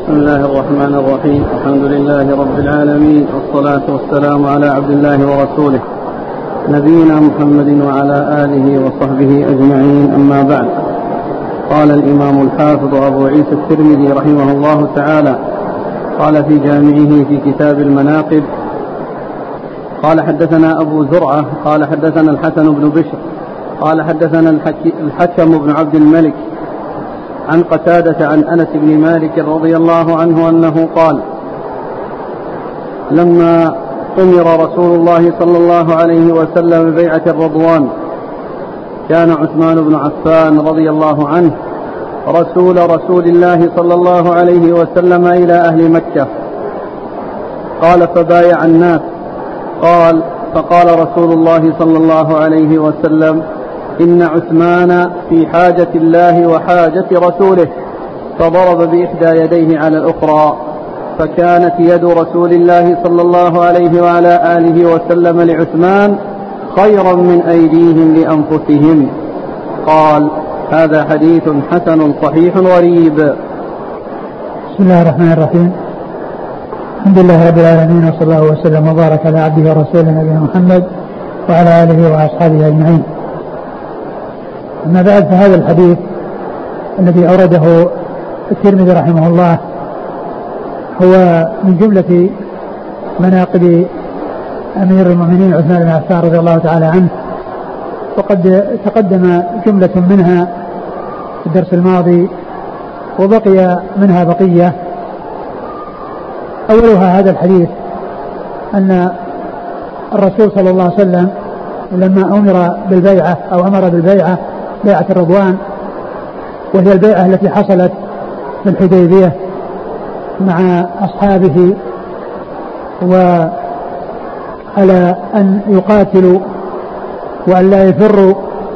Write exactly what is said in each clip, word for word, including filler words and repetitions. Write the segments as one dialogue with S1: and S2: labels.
S1: بسم الله الرحمن الرحيم. الحمد لله رب العالمين، والصلاة والسلام على عبد الله ورسوله نبينا محمد وعلى آله وصحبه أجمعين، أما بعد. قال الإمام الحافظ أبو عيسى الترمذي رحمه الله تعالى قال في جامعه في كتاب المناقب قال حدثنا أبو زرعة قال حدثنا الحسن بن بشر قال حدثنا الحكم بن عبد الملك عن قتادة عن أنس بن مالك رضي الله عنه أنه قال: لما أمر رسول الله صلى الله عليه وسلم ببيعة الرضوان كان عثمان بن عفان رضي الله عنه رسول رسول الله صلى الله عليه وسلم إلى أهل مكة. قال: فبايع الناس. قال: فقال رسول الله صلى الله عليه وسلم: إن عثمان في حاجة الله وحاجة رسوله، فضرب بإحدى يديه على الأخرى، فكانت يد رسول الله صلى الله عليه وعلى آله وسلم لعثمان خيرا من أيديهم لأنفسهم. قال: هذا حديث حسن صحيح غريب.
S2: بسم الله الرحمن الرحيم. الحمد لله رب العالمين، وصلى الله وسلم وبارك على عبده ورسوله نبينا محمد وعلى آله وأصحابه أجمعين. أما بعد، فهذا الحديث الذي أورده الترمذي رحمه الله هو من جملة مناقب أمير المؤمنين عثمان بن عفان رضي الله تعالى عنه، وقد تقدم جملة منها في الدرس الماضي وبقي منها بقية. أولها هذا الحديث أن الرسول صلى الله عليه وسلم لما أمر بالبيعة أو أمر بالبيعة بيعة الرضوان، وهي البيعة التي حصلت في الحديبية مع أصحابه، وعلى أن يقاتلوا وأن لا يفروا،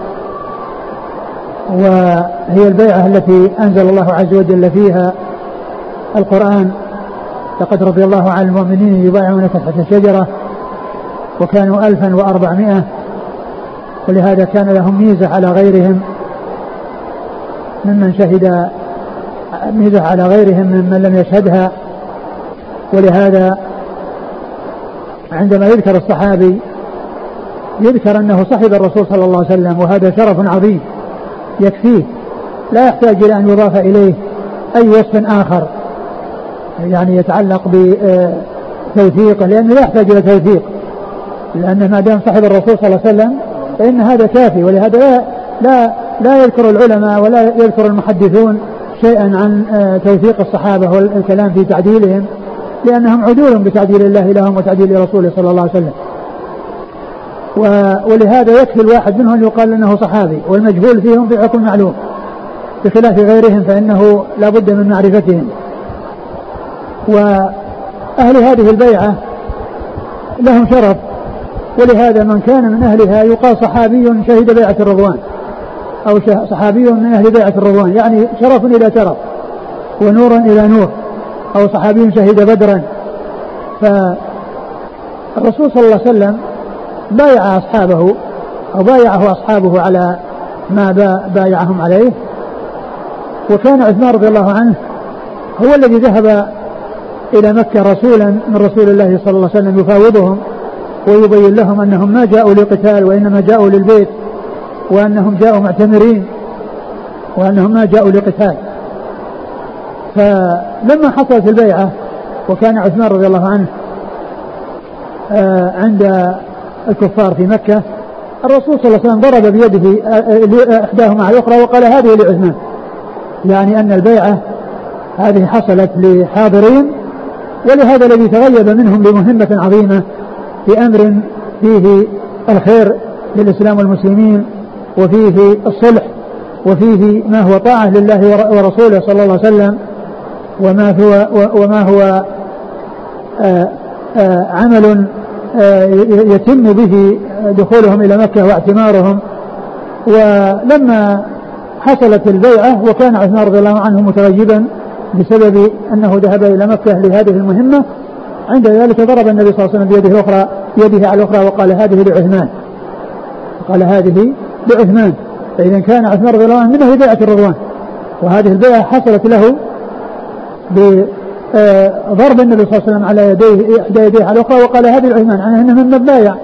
S2: وهي البيعة التي أنزل الله عز وجل فيها القرآن: لقد رضي الله عن المؤمنين يبايعونك تحت الشجرة وكانوا ألفا وأربعمائة. ولهذا كان لهم ميزة على غيرهم ممن شهد ميزة على غيرهم ممن لم يشهدها. ولهذا عندما يذكر الصحابي يذكر أنه صحب الرسول صلى الله عليه وسلم، وهذا شرف عظيم يكفيه، لا يحتاج إلى أن يضاف إليه أي وصف آخر يعني يتعلق بتوثيقه، لأنه لا يحتاج إلى توثيق، لأن ما دام صحب الرسول صلى الله عليه وسلم فإن هذا كافي. ولهذا لا, لا, لا يذكر العلماء ولا يذكر المحدثون شيئا عن توثيق الصحابة والكلام في تعديلهم، لأنهم عدول بتعديل الله لهم وتعديل رسوله صلى الله عليه وسلم. ولهذا يكفي الواحد منهم يقال أنه صحابي، والمجهول فيهم في حكم معلوم، بخلاف غيرهم فإنه لا بد من معرفتهم. وأهل هذه البيعة لهم شرف، ولهذا من كان من أهلها يقال صحابي شهد بيعة الرضوان، أو صحابي من أهل بيعة الرضوان، يعني شرف إلى شرف ونور إلى نور، أو صحابي شهد بدرا. فالرسول صلى الله عليه وسلم بايع أصحابه أو بايعه أصحابه على ما بايعهم عليه، وكان عثمان رضي الله عنه هو الذي ذهب إلى مكة رسولا من رسول الله صلى الله عليه وسلم يفاوضهم ويبين لهم أنهم ما جاءوا لقتال وإنما جاءوا للبيت، وأنهم جاءوا معتمرين وأنهم ما جاءوا لقتال. فلما حصلت البيعة وكان عثمان رضي الله عنه عند الكفار في مكة، الرسول صلى الله عليه وسلم ضرب بيده إحداهما على الأخرى وقال: هذه لعثمان، يعني أن البيعة هذه حصلت لحاضرين، ولهذا الذي تغيب منهم بمهمة عظيمة في أمر فيه الخير للإسلام والمسلمين، وفيه الصلح، وفيه ما هو طاعة لله ورسوله صلى الله عليه وسلم، وما هو, وما هو آآ آآ عمل يتم به دخولهم إلى مكة واعتمارهم. ولما حصلت البيعة وكان عثمان رضي الله عنه متغيبا بسبب أنه ذهب إلى مكة لهذه المهمة، عند ذلك ضرب النبي صلى الله عليه وسلم بيده الأخرى بيده على الأخرى وقال: هذه لعثمان، قال: هذه لعثمان. فإذا كان عثمان رضي الله عنه من أهل بيعة الرضوان، وهذه البيعة حصلت له بضرب النبي صلى الله عليه وسلم على يديه إحدى يديه على الأخرى وقال هذه العثمان، يعني أنه ممن بايع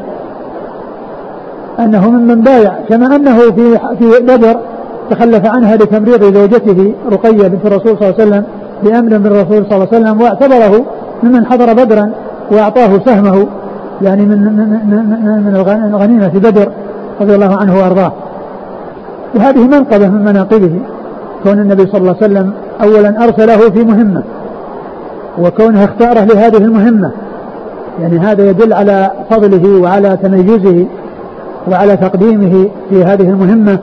S2: أنه ممن بايع كما أنه في في بدر تخلف عنها لتمريض زوجته رقية بنت الرسول صلى الله عليه وسلم بأمر من الرسول صلى الله عليه وسلم، واعتبره ممن حضر بدرا وأعطاه سهمه يعني من من من الغنيمة في بدر رضي الله عنه وأرضاه. وهذه منقبة من مناقبه كون النبي صلى الله عليه وسلم أولا أرسله في مهمة، وكونه اختاره لهذه المهمة، يعني هذا يدل على فضله وعلى تميزه وعلى تقديمه في هذه المهمة.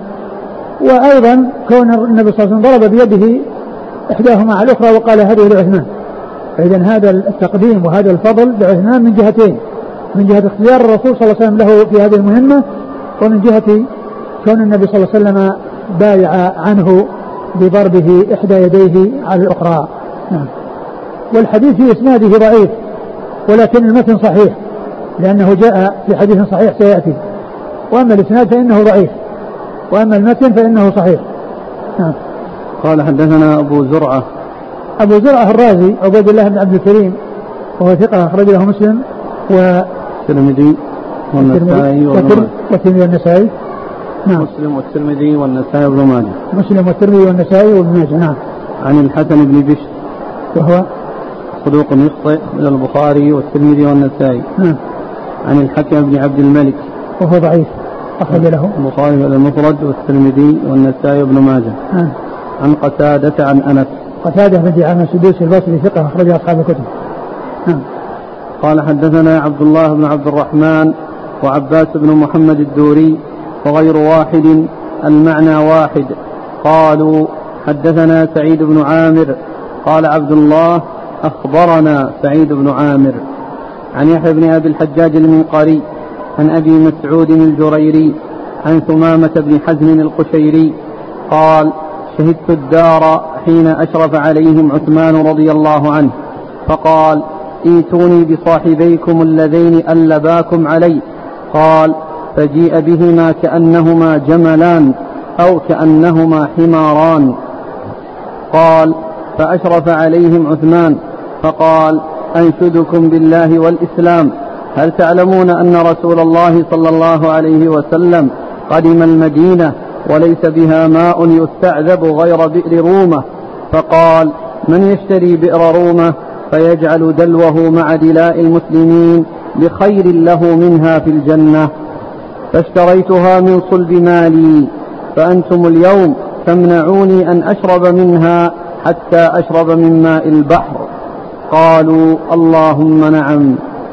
S2: وأيضا كون النبي صلى الله عليه وسلم ضرب بيده إحداهما على الأخرى وقال هذه لعثمان، فإذا هذا التقديم وهذا الفضل لعثمان من جهتين، من جهة اختيار الرسول صلى الله عليه وسلم له في هذه المهمة، ومن جهة كون النبي صلى الله عليه وسلم بايع عنه بضربه إحدى يديه على الأخرى. نعم. والحديث في إسناده ضعيف، ولكن المتن صحيح لأنه جاء في حديث صحيح سيأتي، وأما الإسناد فإنه ضعيف، وأما المتن فإنه صحيح. نعم.
S1: قال حدثنا أبو زرعة
S2: أبو زرعة الرازي عبيد الله بن عبد الكريم وهو ثقة أخرج له مسلم
S1: والترمذي والنسائي
S2: والترمذي والنسائي.
S1: نعم. مسلم والترمذي والنسائي وابن ماجه.
S2: مسلم والترمذي والنسائي وابن ماجه. نعم.
S1: عن الحسن بن بشر
S2: وهو
S1: صدوق يخطئ من البخاري والترمذي والنسائي.
S2: نعم.
S1: عن الحكم بن عبد الملك
S2: وهو ضعيف أخرج له
S1: البخاري المفرد والترمذي والنسائي وابن ماجه.
S2: نعم.
S1: عن قتادة عن أنس.
S2: قتادة بن دعامة السدوسي البصري ثقة أخرج أصحاب الكتب. نعم.
S1: قال حدثنا عبد الله بن عبد الرحمن وعباس بن محمد الدوري وغير واحد المعنى واحد. قالوا حدثنا سعيد بن عامر قال عبد الله أخبرنا سعيد بن عامر عن يحيى بن أبي الحجاج المنقري عن أبي مسعود الجريري عن ثمامة بن حزم القشيري قال شهدت الدار حين أشرف عليهم عثمان رضي الله عنه فقال ائتوني بصاحبيكم اللذين ألباكم علي. قال فجيء بهما كأنهما جملان أو كأنهما حماران. قال فأشرف عليهم عثمان فقال أنشدكم بالله والإسلام هل تعلمون أن رسول الله صلى الله عليه وسلم قدم المدينة وليس بها ماء يستعذب غير بئر رومة؟ فقال من يشتري بئر رومة فيجعل دلوه مع دلاء المسلمين بخير له منها في الجنة؟ فاشتريتها من صلب مالي فأنتم اليوم تمنعوني أن أشرب منها حتى أشرب من ماء البحر. قالوا اللهم نعم.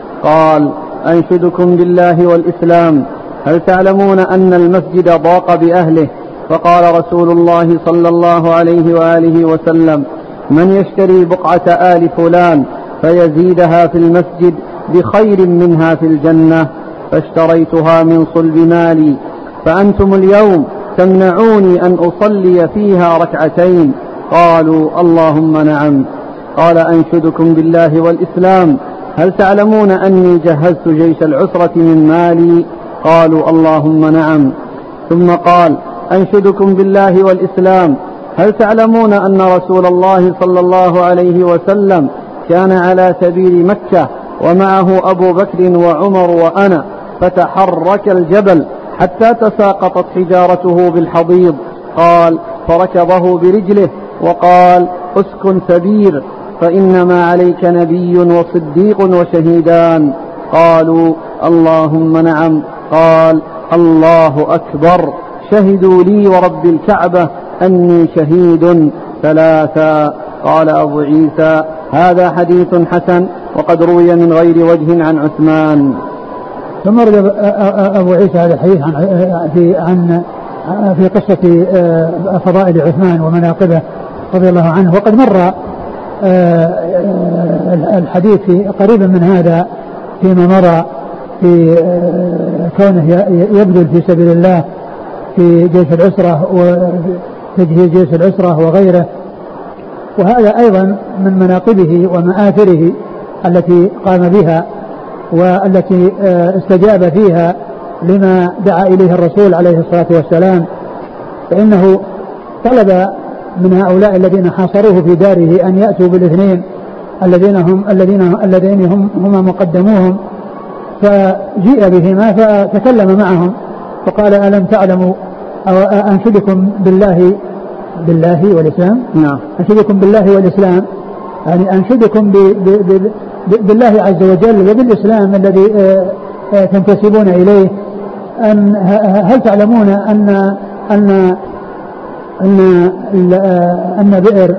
S1: قال أنشدكم بالله والإسلام هل تعلمون أن المسجد ضاق بأهله؟ فقال رسول الله صلى الله عليه وآله وسلم من يشتري بقعة آل فلان فيزيدها في المسجد بخير منها في الجنة؟ فاشتريتها من صلب مالي فأنتم اليوم تمنعوني أن أصلي فيها ركعتين. قالوا اللهم نعم. قال أنشدكم بالله والإسلام هل تعلمون أني جهزت جيش العسرة من مالي؟ قالوا اللهم نعم. ثم قال أنشدكم بالله والإسلام هل تعلمون أن رسول الله صلى الله عليه وسلم كان على سبيل مكة ومعه أبو بكر وعمر وأنا فتحرك الجبل حتى تساقطت حجارته بالحضيض؟ قال فركضه برجله وقال اسكن سبير فإنما عليك نبي وصديق وشهيدان. قالوا اللهم نعم. قال الله أكبر شهدوا لي ورب الكعبة أني شهيد ثلاثا. قال أبو عيسى هذا حديث حسن وقد روي من غير وجه عن عثمان.
S2: ثم رد أبو عيسى هذا الحديث عن في عن في قصة فضائل عثمان ومناقبه رضي الله عنه، وقد مر الحديث قريبا من هذا فيما مر في كونه يبذل في سبيل الله في جيش العسرة وتجهيز جيش العسرة وغيره، وهذا أيضا من مناقبه ومآثره التي قام بها والتي استجاب فيها لما دعا إليه الرسول عليه الصلاة والسلام. فإنه طلب من هؤلاء الذين حاصروه في داره أن يأتوا بالاثنين الذين هم الذين الذين هم هما مقدموهم، فجيء بهما فتكلم معهم فقال ألم تعلموا أو أنشدكم بالله بالله والإسلام
S1: نعم
S2: أنشدكم بالله والإسلام، يعني أنشدكم ب ب ب بالله عز وجل وبالإسلام الذي تنتسبون إليه، أن هل تعلمون أن أن أن أن بئر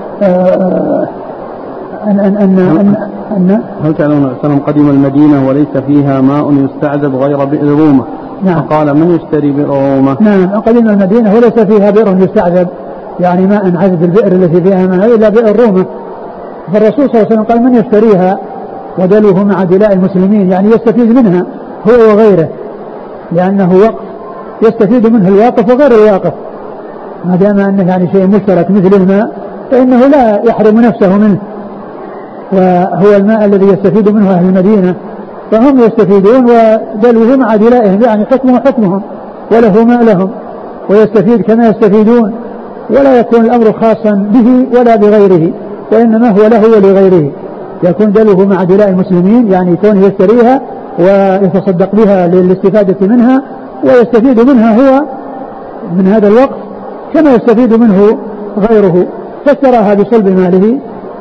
S2: أن أن أن أن, أن
S1: هل تعلمون أن قدم المدينة وليس فيها ماء يستعذب غير بئر رومة؟
S2: نعم.
S1: فقال من يشتري بئر رومة؟
S2: نعم قدم المدينة وليس فيها بئر يستعذب يعني ماء عذب البئر التي فيها ماء إلا بئر رومة، فالرسول صلى الله عليه وسلم قال من يشتريها ودلوه مع دلاء المسلمين، يعني يستفيد منها هو وغيره، لأنه وقف يستفيد منه الواقف وغير الواقف، ما دام أنه يعني شيء مشترك مثل الماء فإنه لا يحرم نفسه منه، وهو الماء الذي يستفيد منه أهل المدينة، فهم يستفيدون ودلوه مع دلائهم، يعني حكمه حكمهم وله ما لهم، ويستفيد كما يستفيدون، ولا يكون الأمر خاصا به ولا بغيره، وإنما هو له ولغيره، يكون دلوه مع دلاء المسلمين، يعني كونه يشتريها ويتصدق بها للاستفادة منها ويستفيد منها هو من هذا الوقت كما يستفيد منه غيره، فاشتراها بصلب ماله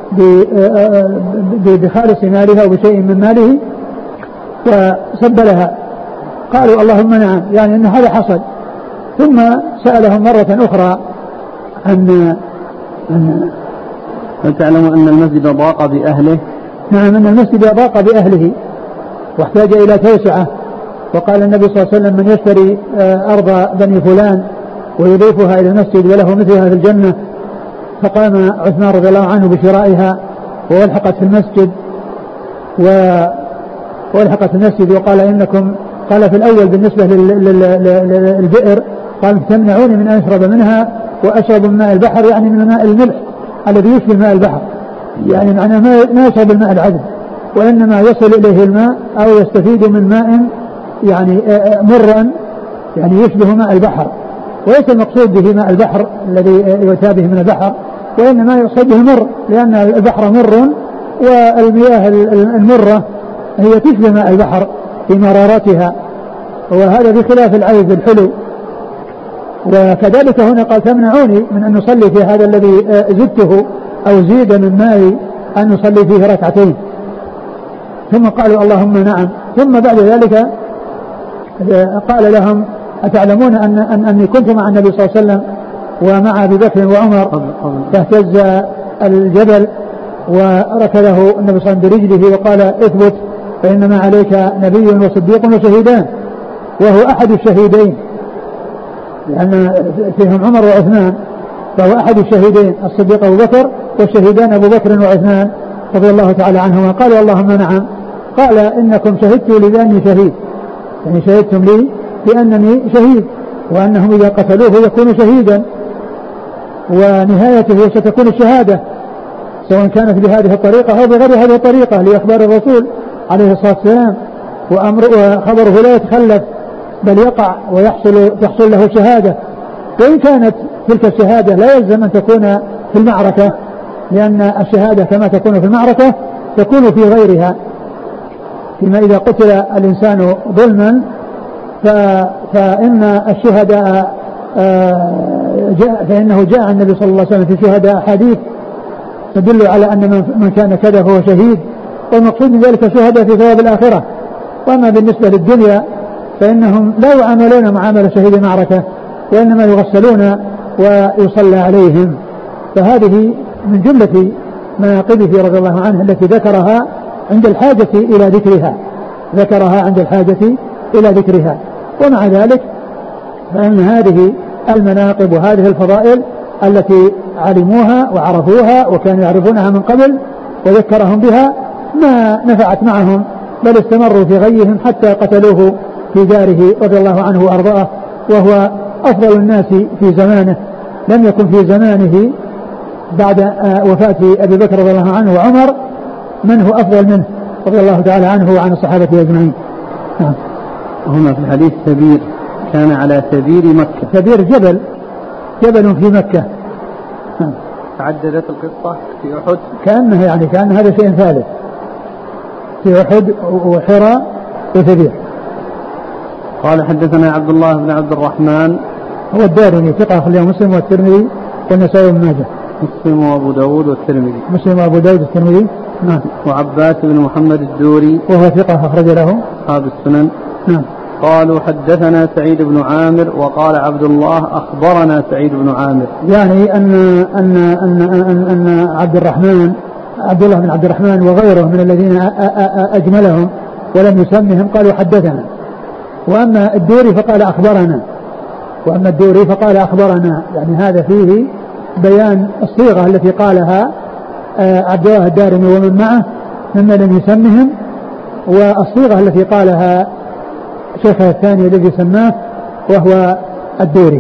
S2: بخالص مالها وبشيء من ماله وصب لها. قالوا اللهم نعم، يعني أن هذا حصل. ثم سألهم مرة أخرى عن عن
S1: هل تعلموا أن المسجد ضاق بأهله؟
S2: نعم أن المسجد ضاق بأهله واحتاج إلى توسعة، وقال النبي صلى الله عليه وسلم من يشتري أرض بني فلان ويضيفها إلى المسجد وله مثلها في الجنة، فقام عثمان رضي الله عنه بشرائها والحقت في المسجد والحقت في المسجد وقال إنكم، قال في الأول بالنسبة للبئر قال تمنعوني من أن أشرب منها وأشرب من ماء البحر، يعني من ماء الملح الذي يشبه ماء البحر، يعني معناه ما يشرب الماء العذب، وإنما يصل إليه الماء أو يستفيد من ماء يعني مرا يعني يشبه ماء البحر، وليس المقصود به ماء البحر الذي يؤتى به من البحر، وإنما يقصد به مر، لأن البحر مر والمياه المرة هي تشبه ماء البحر في مرارتها، وهذا بخلاف العذب الحلو. وكذلك هنا قال تمنعوني من أن نصلي في هذا الذي زدته أو زيد من ماء أن نصلي فيه ركعتين. ثم قالوا اللهم نعم. ثم بعد ذلك قال لهم أتعلمون أن أن أني كنت مع النبي صلى الله عليه وسلم ومع أبي بكر وعمر فاهتز الجبل وركله النبي صلى الله عليه وسلم برجله وقال اثبت فإنما عليك نبي وصديق وشهيدان، وهو أحد الشهيدين لأن فيهم عمر وعثمان، فهو أحد الشهيدين الصديق أبو بكر والشهيدان أبو بكر وعثمان رضي الله تعالى عنهما. قالوا اللهم نعم. قال إنكم شهدتوا لي بأني شهيد، يعني شهدتم لي بأنني شهيد، وأنهم إذا قتلوه يكون شهيدا ونهايته ستكون الشهادة، سواء كانت بهذه الطريقة أو بغير هذه الطريقة، لإخبار الرسول عليه الصلاة والسلام، وأمر وخبره لا يتخلف بل يقع ويحصل تحصل له شهادة، وإن كانت تلك الشهادة لا يلزم أن تكون في المعركة، لأن الشهادة كما تكون في المعركة تكون في غيرها، فيما إذا قتل الإنسان ظلما فإن الشهداء جاء فإنه جاء النبي صلى الله عليه وسلم في شهداء حديث تدل على أن من كان كذا فهو شهيد، والمقصود من ذلك شهداء في ثواب الآخرة. وأما بالنسبة للدنيا فإنهم لا يعاملون معاملة شهيد المعركة، وإنما يغسلون ويصلى عليهم. فهذه من جملة مناقبه رضي الله عنه التي ذكرها عند الحاجة إلى ذكرها ذكرها عند الحاجة إلى ذكرها. ومع ذلك فإن هذه المناقب وهذه الفضائل التي علموها وعرفوها وكانوا يعرفونها من قبل وذكرهم بها ما نفعت معهم، بل استمروا في غيهم حتى قتلوه في داره رضي الله عنه وأرضاه، وهو أفضل الناس في زمانه، لم يكن في زمانه بعد وفاة أبي بكر رضي الله عنه وعمر من هو أفضل منه رضي الله تعالى عنه وعن الصحابة أجمعين. نعم.
S1: هنا في الحديث سبير، كان على سبير مكة.
S2: سبير جبل جبل في مكة،
S1: تعددت القصة في أحد
S2: كأنها يعني كأن هذا شيء ثالث في أحد وحراء وثبير.
S1: قال حدثنا عبد الله بن عبد الرحمن
S2: هو الدارمي ثقة أخرجه مسلم والترمذي والنسائي وابن ماجه.
S1: مسلم وأبو داود والترمذي.
S2: مسلم وأبو داود والترمذي. نعم.
S1: وعباس بن محمد الدوري
S2: وهو ثقة أخرج له
S1: أصحاب السنن.
S2: نعم.
S1: قالوا حدثنا سعيد بن عامر وقال عبد الله أخبرنا سعيد بن عامر.
S2: يعني أن أن أن أن, أن عبد الرحمن عبد الله بن عبد الرحمن وغيره من الذين أجملهم ولم يسمهم قالوا حدثنا. وأما الدوري فقال أخبرنا وأما الدوري فقال أخبرنا يعني هذا فيه بيان الصيغة التي قالها عبد الله الدارمي ومن معه ممن لم يسمهم والصيغة التي قالها شيخه الثاني الذي سماه وهو الدوري.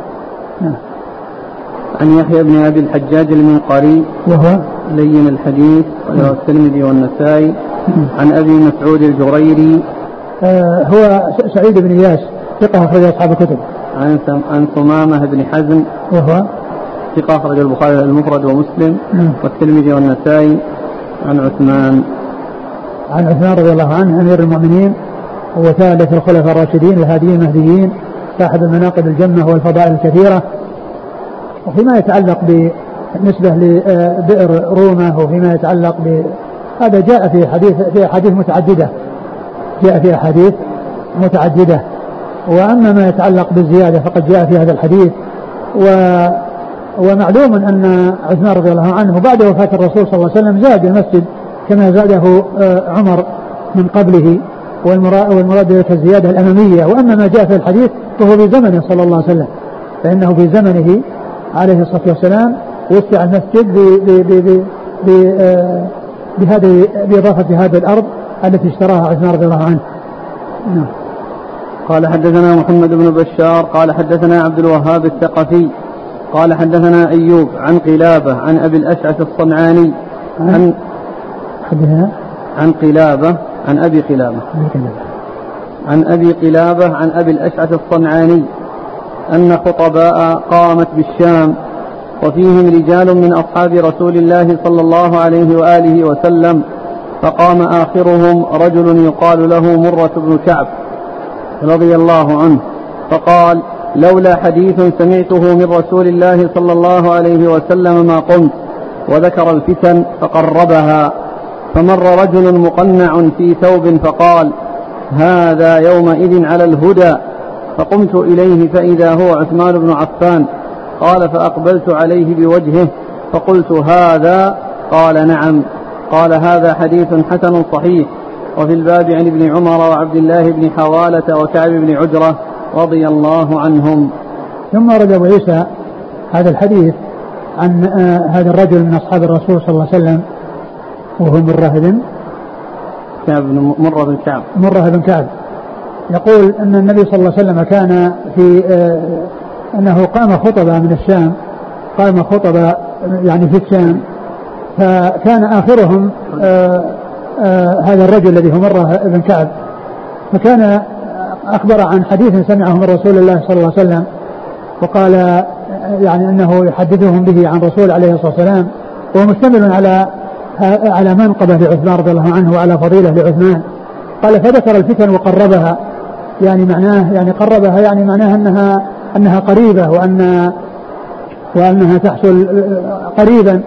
S1: عن يحيى بن أبي الحجاج المنقري
S2: وهو
S1: لين الحديث وله الترمذي والنسائي. عن أبي مسعود الجريري
S2: آه هو سعيد بن إياس ثقة أخرج أصحاب الكتب.
S1: عن عن ثمامة بن حزم
S2: وهو
S1: ثقة أخرج البخاري المفرد ومسلم
S2: م.
S1: والترمذي والنسائي. عن عثمان
S2: عن عثمان رضي الله عنه أمير المؤمنين وثالث الخلفاء الراشدين الهاديين المهديين صاحب المناقب الجمة والفضائل الكثيرة. وفيما يتعلق بالنسبة لبئر رومة وفيما يتعلق ب هذا جاء في حديث في أحاديث متعددة جاء في أحاديث متعددة. وأما ما يتعلق بالزيادة فقد جاء في هذا الحديث. و ومعلوم أن عثمان رضي الله عنه بعد وفاة الرسول صلى الله عليه وسلم زاد المسجد كما زاده عمر من قبله والمراد ذلك الزيادة الأمامية. وأما ما جاء في الحديث فهو في زمنه صلى الله عليه وسلم فإنه في زمنه عليه الصلاة والسلام وسع المسجد بهذه بإضافة هذه الأرض التي اشتراها عثمان رضي الله عنه.
S1: قال حدثنا محمد بن بشار قال حدثنا عبد الوهاب الثقفي قال حدثنا أيوب عن قلابة عن أبي الأشعث الصنعاني عن
S2: حدثنا
S1: عن قلابة عن أبي قلابة عن أبي قلابة عن أبي الأشعث الصنعاني أن خطباء قامت بالشام وفيهم رجال من أصحاب رسول الله صلى الله عليه وآله وسلم فقام آخرهم رجل يقال له مرة بن كعب رضي الله عنه فقال لولا حديث سمعته من رسول الله صلى الله عليه وسلم ما قمت وذكر الفتن فقربها. فمر رجل مقنع في ثوب فقال هذا يومئذ على الهدى فقمت إليه فإذا هو عثمان بن عفان قال فأقبلت عليه بوجهه فقلت هذا قال نعم. قال هذا حديث حسن صحيح. وفي الباب عن ابن عمر وعبد الله بن حوالة وكعب بن عجرة رضي الله عنهم.
S2: ثم رد أبو عيسى هذا الحديث عن آه هذا الرجل من أصحاب الرسول صلى الله عليه وسلم وهو مرة بن
S1: كعب مرة بن كعب
S2: مرة بن كعب يقول أن النبي صلى الله عليه وسلم كان في آه أنه قام خطبة من الشام قام خطبة يعني في الشام فكان آخرهم آه آه هذا الرجل الذي هو مرة بن كعب فكان أخبر عن حديث سمعه من رسول الله صلى الله عليه وسلم وقال يعني أنه يحدثهم به عن رسول عليه الصلاة والسلام وهو مشتمل على على منقبة لعثمان رضي الله عنه وعلى فضيلة لعثمان. قال فذكر الفتن وقربها يعني معناه يعني قربها يعني معناه أنها أنها قريبة وأن وأنها تحصل قريبا.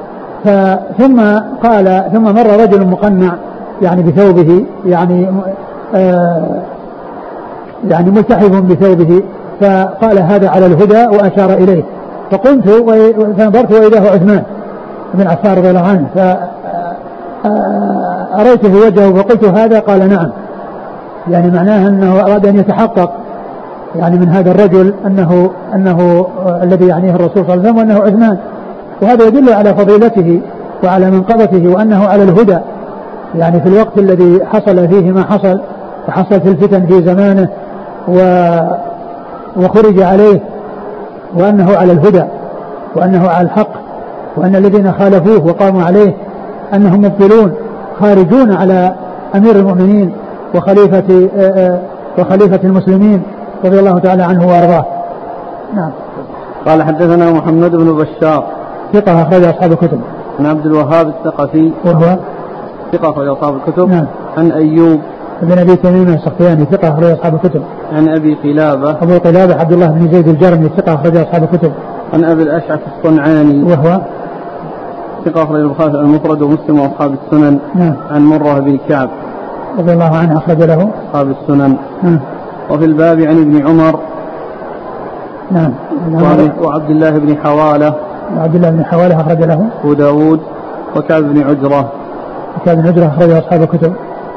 S2: ثم قال ثم مر رجل مقنع يعني بثوبه يعني آه يعني ملتحف بثوبه فقال هذا على الهدى وأشار إليه فقمت فنظرت وإذا هو عثمان بن عفان رضي الله عنه فأريته وجهه فقلت هذا قال نعم يعني معناه أنه أراد أن يتحقق يعني من هذا الرجل أنه أنه الذي يعنيه الرسول صلى الله عليه وسلم وأنه عثمان. وهذا يدل على فضيلته وعلى منقبته وأنه على الهدى يعني في الوقت الذي حصل فيه ما حصل وحصل في الفتن في زمانه و وخرج عليه وأنه على الهدى وأنه على الحق وأن الذين خالفوه وقاموا عليه أنهم مبطلون خارجون على أمير المؤمنين وخليفة وخليفة المسلمين رضي الله تعالى عنه وأرضاه. نعم.
S1: قال حدثنا محمد بن بشار
S2: ثقة أخرج أصحاب الكتب.
S1: عن عبد الوهاب الثقفي
S2: وهو
S1: ثقة أخرج أصحاب الكتب.
S2: نعم.
S1: عن أيوب
S2: بن أبي تميم السختياني ثقة أخرج أصحاب الكتب.
S1: عن أبي قلابة
S2: أبو قلابة عبد الله بن زيد الجرمي ثقة أخرج أصحاب الكتب.
S1: عن أبي الأشعث الصنعاني
S2: وهو
S1: ثقة أخرج البخاري المفرد ومسلم وأصحاب السنن.
S2: نعم.
S1: عن مرة بن كعب
S2: رضي الله عنه أخرج له
S1: أصحاب السنن.
S2: نعم.
S1: وفي الباب عن ابن عمر
S2: نعم.
S1: وعبد الله بن حوالة
S2: وعبد الله بن حوالة أخرج له
S1: أبو داود وكعب بن عجرة
S2: وكعب بن عجرة أخرج أصحاب الكتب.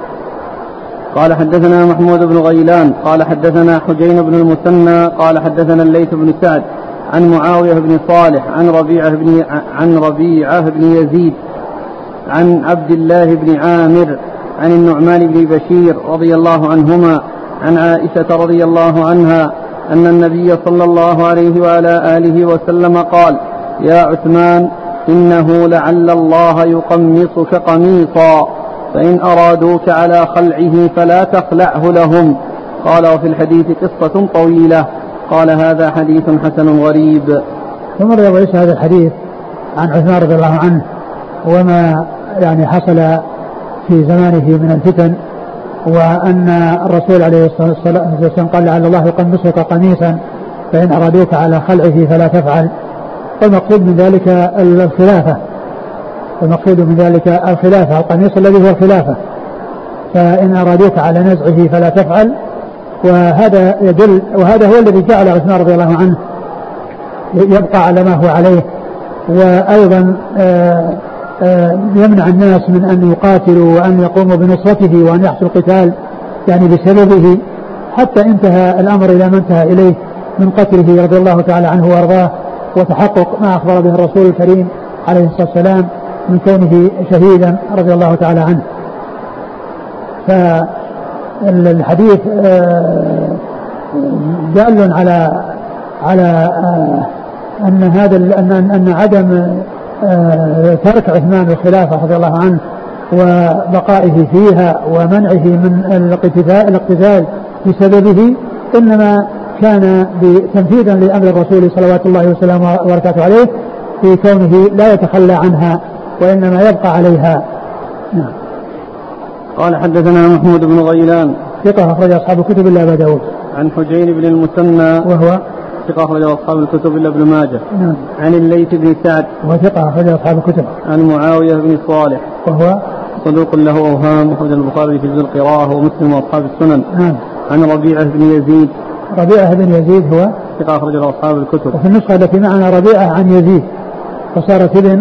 S1: قال حدثنا محمود بن غيلان قال حدثنا حجين بن المثنى قال حدثنا الليث بن سعد عن معاوية بن صالح عن ربيعة بن عن ربيعة بن يزيد عن عبد الله بن عامر عن النعمان بن بشير رضي الله عنهما عن عائشة رضي الله عنها أن النبي صلى الله عليه وعلى آله وسلم قال: يا عثمان إنه لعل الله يقمصك قميصا فإن أرادوك على خلعه فلا تخلعه لهم. قال: وفي الحديث قصة طويلة. قال: هذا حديث حسن غريب.
S2: ثم روى هذا الحديث عن عثمان رضي الله عنه وما يعني حصل في زمانه من الفتن، وأن الرسول عليه الصلاة والسلام قال: لعل الله يقمصك قميصا فإن أرادوك على خلعه فلا تفعل. والمقصود من ذلك الخلافة، المقصود من ذلك الخلافة، القميص الذي هو الخلافة، فإن أرادوك على نزعه فلا تفعل. وهذا يدل، وهذا هو الذي جعل عثمان رضي الله عنه يبقى على ما هو عليه، وأيضا آآ آآ يمنع الناس من أن يقاتلوا وأن يقوموا بنصرته وأن يحصل قتال يعني بسببه، حتى انتهى الأمر إلى ما انتهى إليه من قتله رضي الله تعالى عنه وأرضاه، وتحقق ما أخبر به الرسول الكريم عليه الصلاة والسلام من كونه شهيدا رضي الله تعالى عنه. فالحديث دال على على أن هذا أن أن عدم ترك عثمان الخلافة رضي الله عنه وبقائه فيها ومنعه من الاقتتال بسببه إنما كان تنفيذا لأمر الرسول صلوات الله وسلامه وبركاته عليه في كونه لا يتخلى عنها وإنما يبقى عليها. نعم.
S1: قال: حدثنا محمود بن غيلان
S2: ثقة أخرج أصحاب الكتب إلا أبا داود.
S1: عن حجين بن المثنى
S2: وهو
S1: ثقة أخرج أصحاب الكتب إلا ابن ماجه.
S2: نعم.
S1: عن الليث بن سعد
S2: وهو ثقة أخرج أصحاب الكتب.
S1: عن معاوية بن صالح
S2: وهو
S1: صدوق له أوهام أخرج البخاري في جزء القراءة ومسلم وأصحاب السنن.
S2: نعم.
S1: عن ربيعة بن يزيد
S2: ربيعة بن يزيد هو
S1: ثقة أخرج أصحاب الكتب.
S2: وفي النسخة التي معنا ربيعة عن يزيد فصارت ابن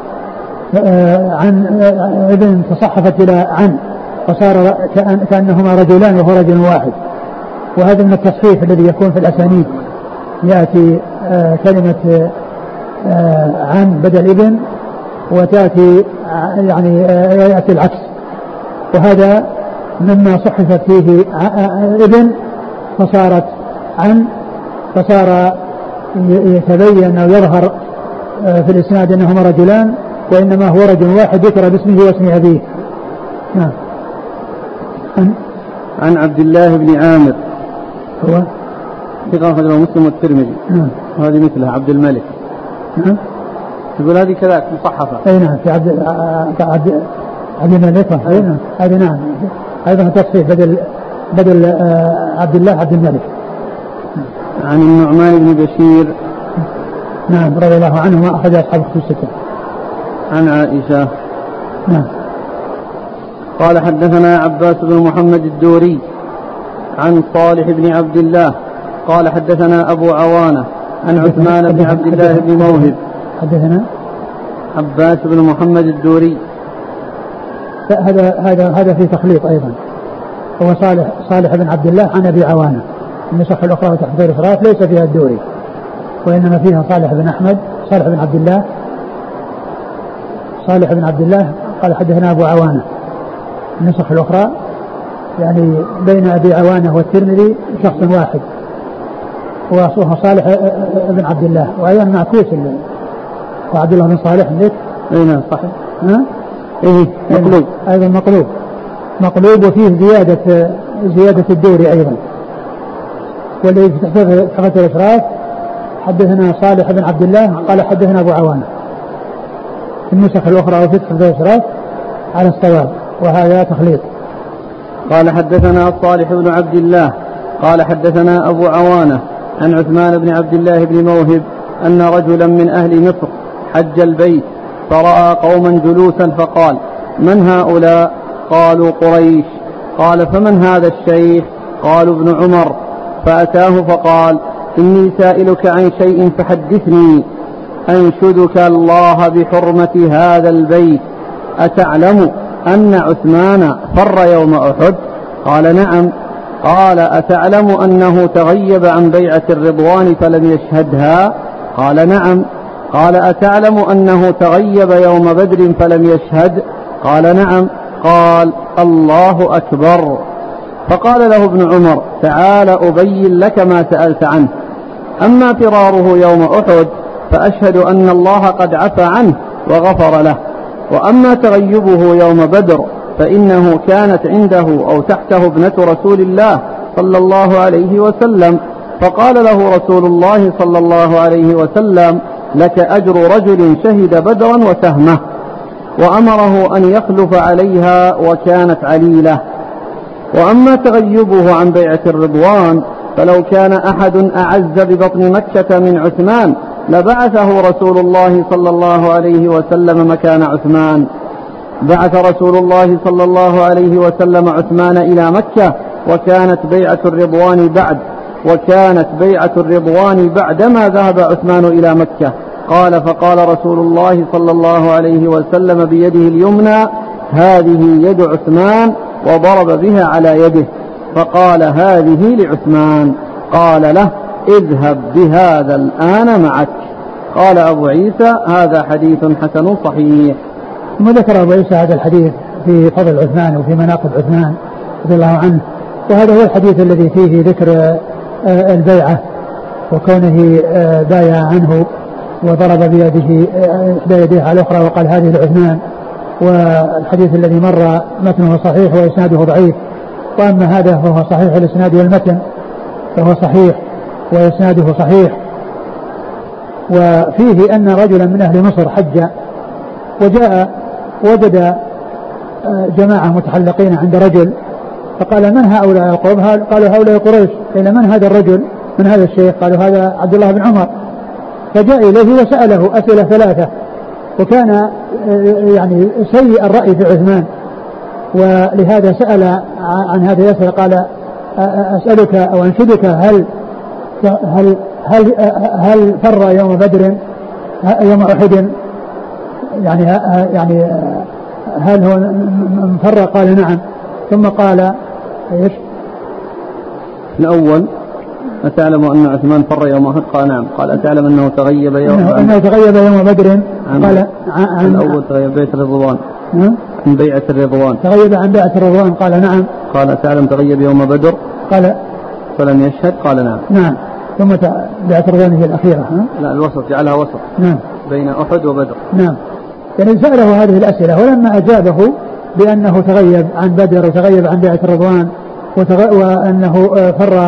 S2: عن ابن تصحفت إلى عن فصار كأنهما رجلان وهو رجل واحد. وهذا من التصحيف الذي يكون في الأسانيد، يأتي كلمة عن بدل ابن وتأتي يعني يأتي العكس، وهذا مما صحفت فيه ابن فصارت عن، فصار يتبين أو يظهر في الإسناد أنهما رجلان وإنما هو رجل واحد ذكر باسمه واسم أبيه. نعم.
S1: عن, عن عبد الله بن عامر
S2: هو
S1: ثقة أخرج له مسلم والترمذي.
S2: نعم.
S1: وهذه مثلها عبد الملك.
S2: نعم.
S1: يقول هذه كذلك مصحفة.
S2: أي نعم في عبد عبد عبد الملك. أي نعم هذه نعم أيضا تصحيح بدل بدل عبد الله عبد الملك.
S1: عن النعمان بن بشير
S2: نعم رضي الله عنه ما أخرج أصحاب الكتب الستة.
S1: عن عائشة.
S2: نعم.
S1: قال: حدثنا عباس بن محمد الدوري عن صالح بن عبد الله قال: حدثنا أبو عوانة عن عثمان بن عبد الله بن موهب.
S2: حدثنا
S1: عباس بن محمد الدوري.
S2: هذا هذا هذا في تخليط أيضا، هو صالح صالح بن عبد الله عن أبي عوانة. النسخ الأخرى وتحت الإشراف ليس فيها الدوري وإنما فيها صالح بن أحمد صالح بن عبد الله صالح بن عبد الله قال: حدثنا أبو عوانة. النسخ الأخرى يعني بين أبي عوانة والترمذي شخص واحد واسمه صالح بن عبد الله، وأيضا معكوس وعبد الله بن صالح عندك.
S1: أي نعم صحيح.
S2: ها؟
S1: إيه مقلوب
S2: أيضا مقلوب مقلوب وفيه زيادة زيادة الدوري أيضا. والذي في تحت الإشراف حدثنا صالح بن عبد الله قال: حدثنا أبو عوانة. النسخ الأخرى وفتح الإشراف على الصواب، وهذا تخليط.
S1: قال حدثنا الصالح بن عبد الله قال حدثنا أبو عوانة عن عثمان بن عبد الله بن موهب أن رجلا من أهل مصر حج البيت فرأى قوما جلوسا فقال: من هؤلاء؟ قالوا: قريش. قال: فمن هذا الشيخ؟ قالوا: ابن عمر. فأتاه فقال: إني سائلك عن شيء فحدثني، أنشدك الله بحرمة هذا البيت، أتعلم أن عثمان فر يوم أحد؟ قال: نعم. قال: أتعلم أنه تغيب عن بيعة الرضوان فلم يشهدها؟ قال: نعم. قال: أتعلم أنه تغيب يوم بدر فلم يشهد؟ قال: نعم. قال: الله أكبر. فقال له ابن عمر: تعال أبين لك ما سألت عنه. أما فراره يوم أحد فأشهد أن الله قد عفى عنه وغفر له، وأما تغيبه يوم بدر فإنه كانت عنده أو تحته ابنة رسول الله صلى الله عليه وسلم، فقال له رسول الله صلى الله عليه وسلم: لك أجر رجل شهد بدرا وسهمه، وأمره أن يخلف عليها وكانت عليلة. وأما تغيبه عن بيعة الرضوان فلو كان أحد أعز ببطن مكة من عثمان لبعثه رسول الله صلى الله عليه وسلم مكان عثمان. بعث رسول الله صلى الله عليه وسلم عثمان إلى مكة، وكانت بيعة الرضوان بعد وكانت بيعة الرضوان بعدما ذهب عثمان إلى مكة. قال: فقال رسول الله صلى الله عليه وسلم بيده اليمنى: هذه يد عثمان، وضرب بها على يده، فقال: هذه لعثمان. قال له: اذهب بهذا الآن معك. قال أبو عيسى: هذا حديث حسن صحيح.
S2: ثم ذكر أبو عيسى هذا الحديث في فضل عثمان وفي مناقب عثمان رضي الله عنه، وهذا هو الحديث الذي فيه ذكر البيعة وكونه بايع عنه وضرب بيده إحدى يديه على الأخرى وقال: هذه لعثمان. والحديث الذي مر متنه صحيح وإسناده ضعيف، وأما هذا فهو صحيح الإسناد والمتن، فهو صحيح وإسناده صحيح. وفيه أن رجلا من أهل مصر حج وجاء وجد جماعة متحلقين عند رجل، فقال: من هؤلاء القوم؟ قالوا: هؤلاء قريش. قيل: من هذا الرجل؟ من هذا الشيخ؟ قالوا: هذا عبد الله بن عمر. فجاء إليه وسأله أسئلة ثلاثة، وكان يعني سيء الرأي في عثمان، ولهذا سأل عن هذا يسأل. قال: أسألك أو أنشدك هل هل هل هل فر يوم بدر يوم أحد؟ يعني يعني هل هو فر؟ قال: نعم. ثم قال: ايش
S1: الأول: أتعلم أن عثمان فر يوم أحد؟ قال: نعم. قال: أتعلم أنه تغيب يوم
S2: أنه, أنه تغيب يوم بدر؟ قال:
S1: عن الأول تغيب بيعة الرضوان عن بيعة الرضوان
S2: تغيب عن بيعة الرضوان. قال: نعم.
S1: قال: أتعلم تغيب يوم بدر؟
S2: قال:
S1: فلم يشهد. قال: نعم.
S2: نعم. ثم بيعة الرضوان هي الأخيرة. ها؟
S1: لا، الوسط، جعلها وسط.
S2: نعم.
S1: بين أحد وبدر.
S2: نعم. يعني سأله هذه الأسئلة، ولما أجابه بأنه تغيب عن بدر وتغيب عن بيعة الرضوان وتغ... وأنه فر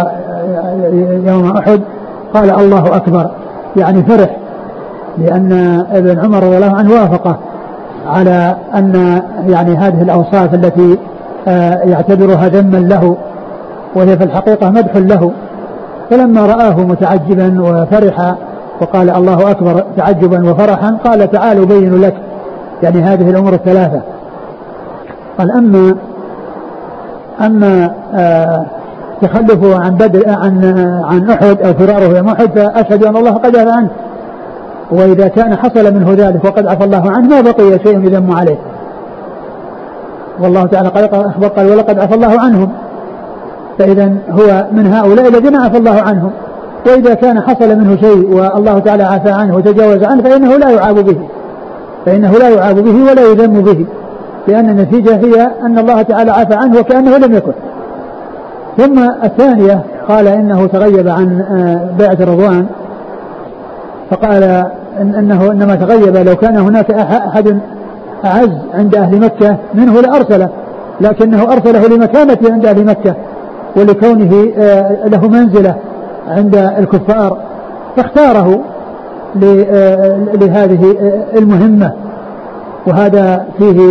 S2: يوم أحد، قال: الله أكبر. يعني فرح، لأن ابن عمر رضي الله عنه وافقه على أن يعني هذه الأوصاف التي يعتبرها ذما له وهي في الحقيقة مدح له. فلما رآه متعجبا وفرح وقال: الله أكبر تعجبا وفرحا، قال: تعال أبين لك يعني هذه الأمور الثلاثة. قال: أما أما آه تخلفه عن بدر عن عن أحد أو فراره يوم أحد فأشهد أن الله قد عفى عنه، وإذا كان حصل منه ذلك وقد عفى الله عنه ما بقي شيء يذم عليه، والله تعالى قال: قال: ولقد عفى الله عنهم. فإذا هو من هؤلاء الذين عفى الله عنهم، وإذا كان حصل منه شيء والله تعالى عفى عنه وتجاوز عنه فإنه لا يعاب به فإنه لا يعاب به ولا يذم به، لأن النتيجة هي أن الله تعالى عفى عنه وكأنه لم يكن. ثم الثانية قال: إنه تغيب عن بيعة الرضوان، فقال إن أنه إنما تغيب لو كان هناك أحد أعز عند أهل مكة منه لأرسله، لكنه أرسله لمكانته عند أهل مكة ولكونه له منزلة عند الكفار، فاختاره لهذه المهمة وهذا فيه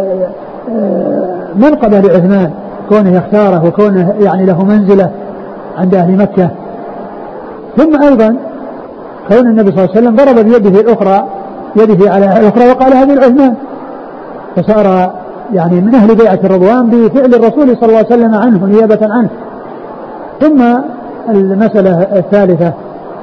S2: منقبة لعثمان كونه يختاره وكونه يعني له منزلة عند أهل مكة. ثم أيضا كون النبي صلى الله عليه وسلم ضرب بيده الأخرى يده على الأخرى وقال هذه العثمان، فصار يعني من أهل بيعة الرضوان بفعل الرسول صلى الله عليه وسلم عنه نيابة عنه. ثم المسألة الثالثة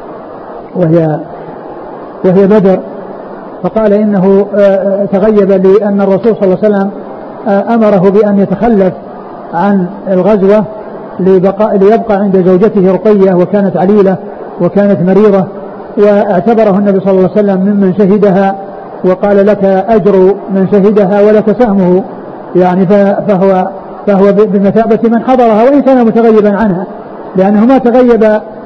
S2: وهي وهي بدر، فقال إنه تغيب لأن الرسول صلى الله عليه وسلم أمره بأن يتخلف عن الغزوة لبقاء ليبقى عند زوجته رقية وكانت عليلة وكانت مريضة، واعتبره النبي صلى الله عليه وسلم ممن شهدها وقال لك أجر من شهدها ولك سهمه، يعني فهو فهو بمثابة من حضرها وإن كان متغيبا عنها، لأنه ما تغيب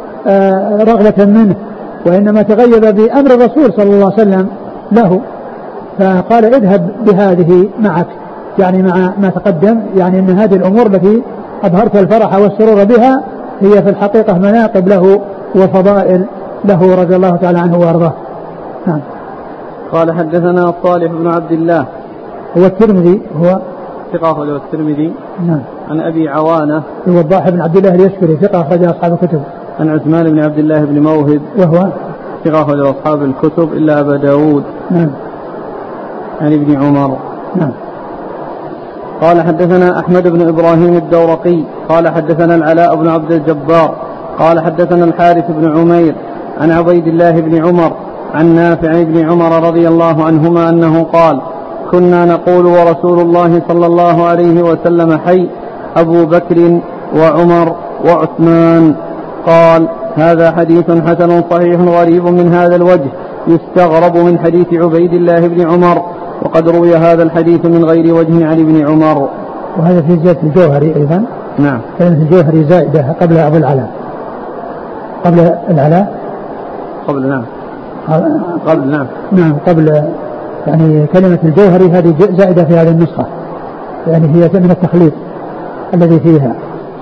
S2: رغبة منه وإنما تغيب بأمر الرسول صلى الله عليه وسلم له، فقال اذهب بهذه معك، يعني مع ما تقدم، يعني أن هذه الأمور التي أظهرت الفرح والسرور بها هي في الحقيقة مناقب له وفضائل له رضي الله تعالى عنه وارضاه. نعم.
S1: قال حدثنا صالح بن عبد الله
S2: هو الترمذي هو
S1: ثقة أخرجه الترمذي.
S2: نعم.
S1: عن أبي عوانة
S2: هو الضاحي بن عبد الله اليشكري ثقة أخرج أصحاب الكتب.
S1: عن عثمان بن عبد الله بن موهب
S2: وهو
S1: ثقة أخرج أصحاب الكتب إلا أبا داود.
S2: نعم.
S1: عن ابن عمر.
S2: نعم.
S1: قال حدثنا أحمد بن إبراهيم الدورقي قال حدثنا العلاء بن عبد الجبار قال حدثنا الحارث بن عمير عن عبيد الله بن عمر عن نافع بن عمر رضي الله عنهما أنه قال كنا نقول ورسول الله صلى الله عليه وسلم حي أبو بكر وعمر وعثمان. قال هذا حديث حسن صحيح غريب من هذا الوجه يستغرب من حديث عبيد الله بن عمر، وقد روي هذا الحديث من غير وجه عن ابن عمر.
S2: وهذا في زيادة الجوهري أيضا.
S1: نعم.
S2: كلمة الجوهري زائدة قبل أبو العلاء قبل العلاء
S1: قبل نعم قبل نعم
S2: نعم قبل، يعني كلمة الجوهري هذه زائدة في هذه النسخة، يعني هي من التخليط الذي فيها.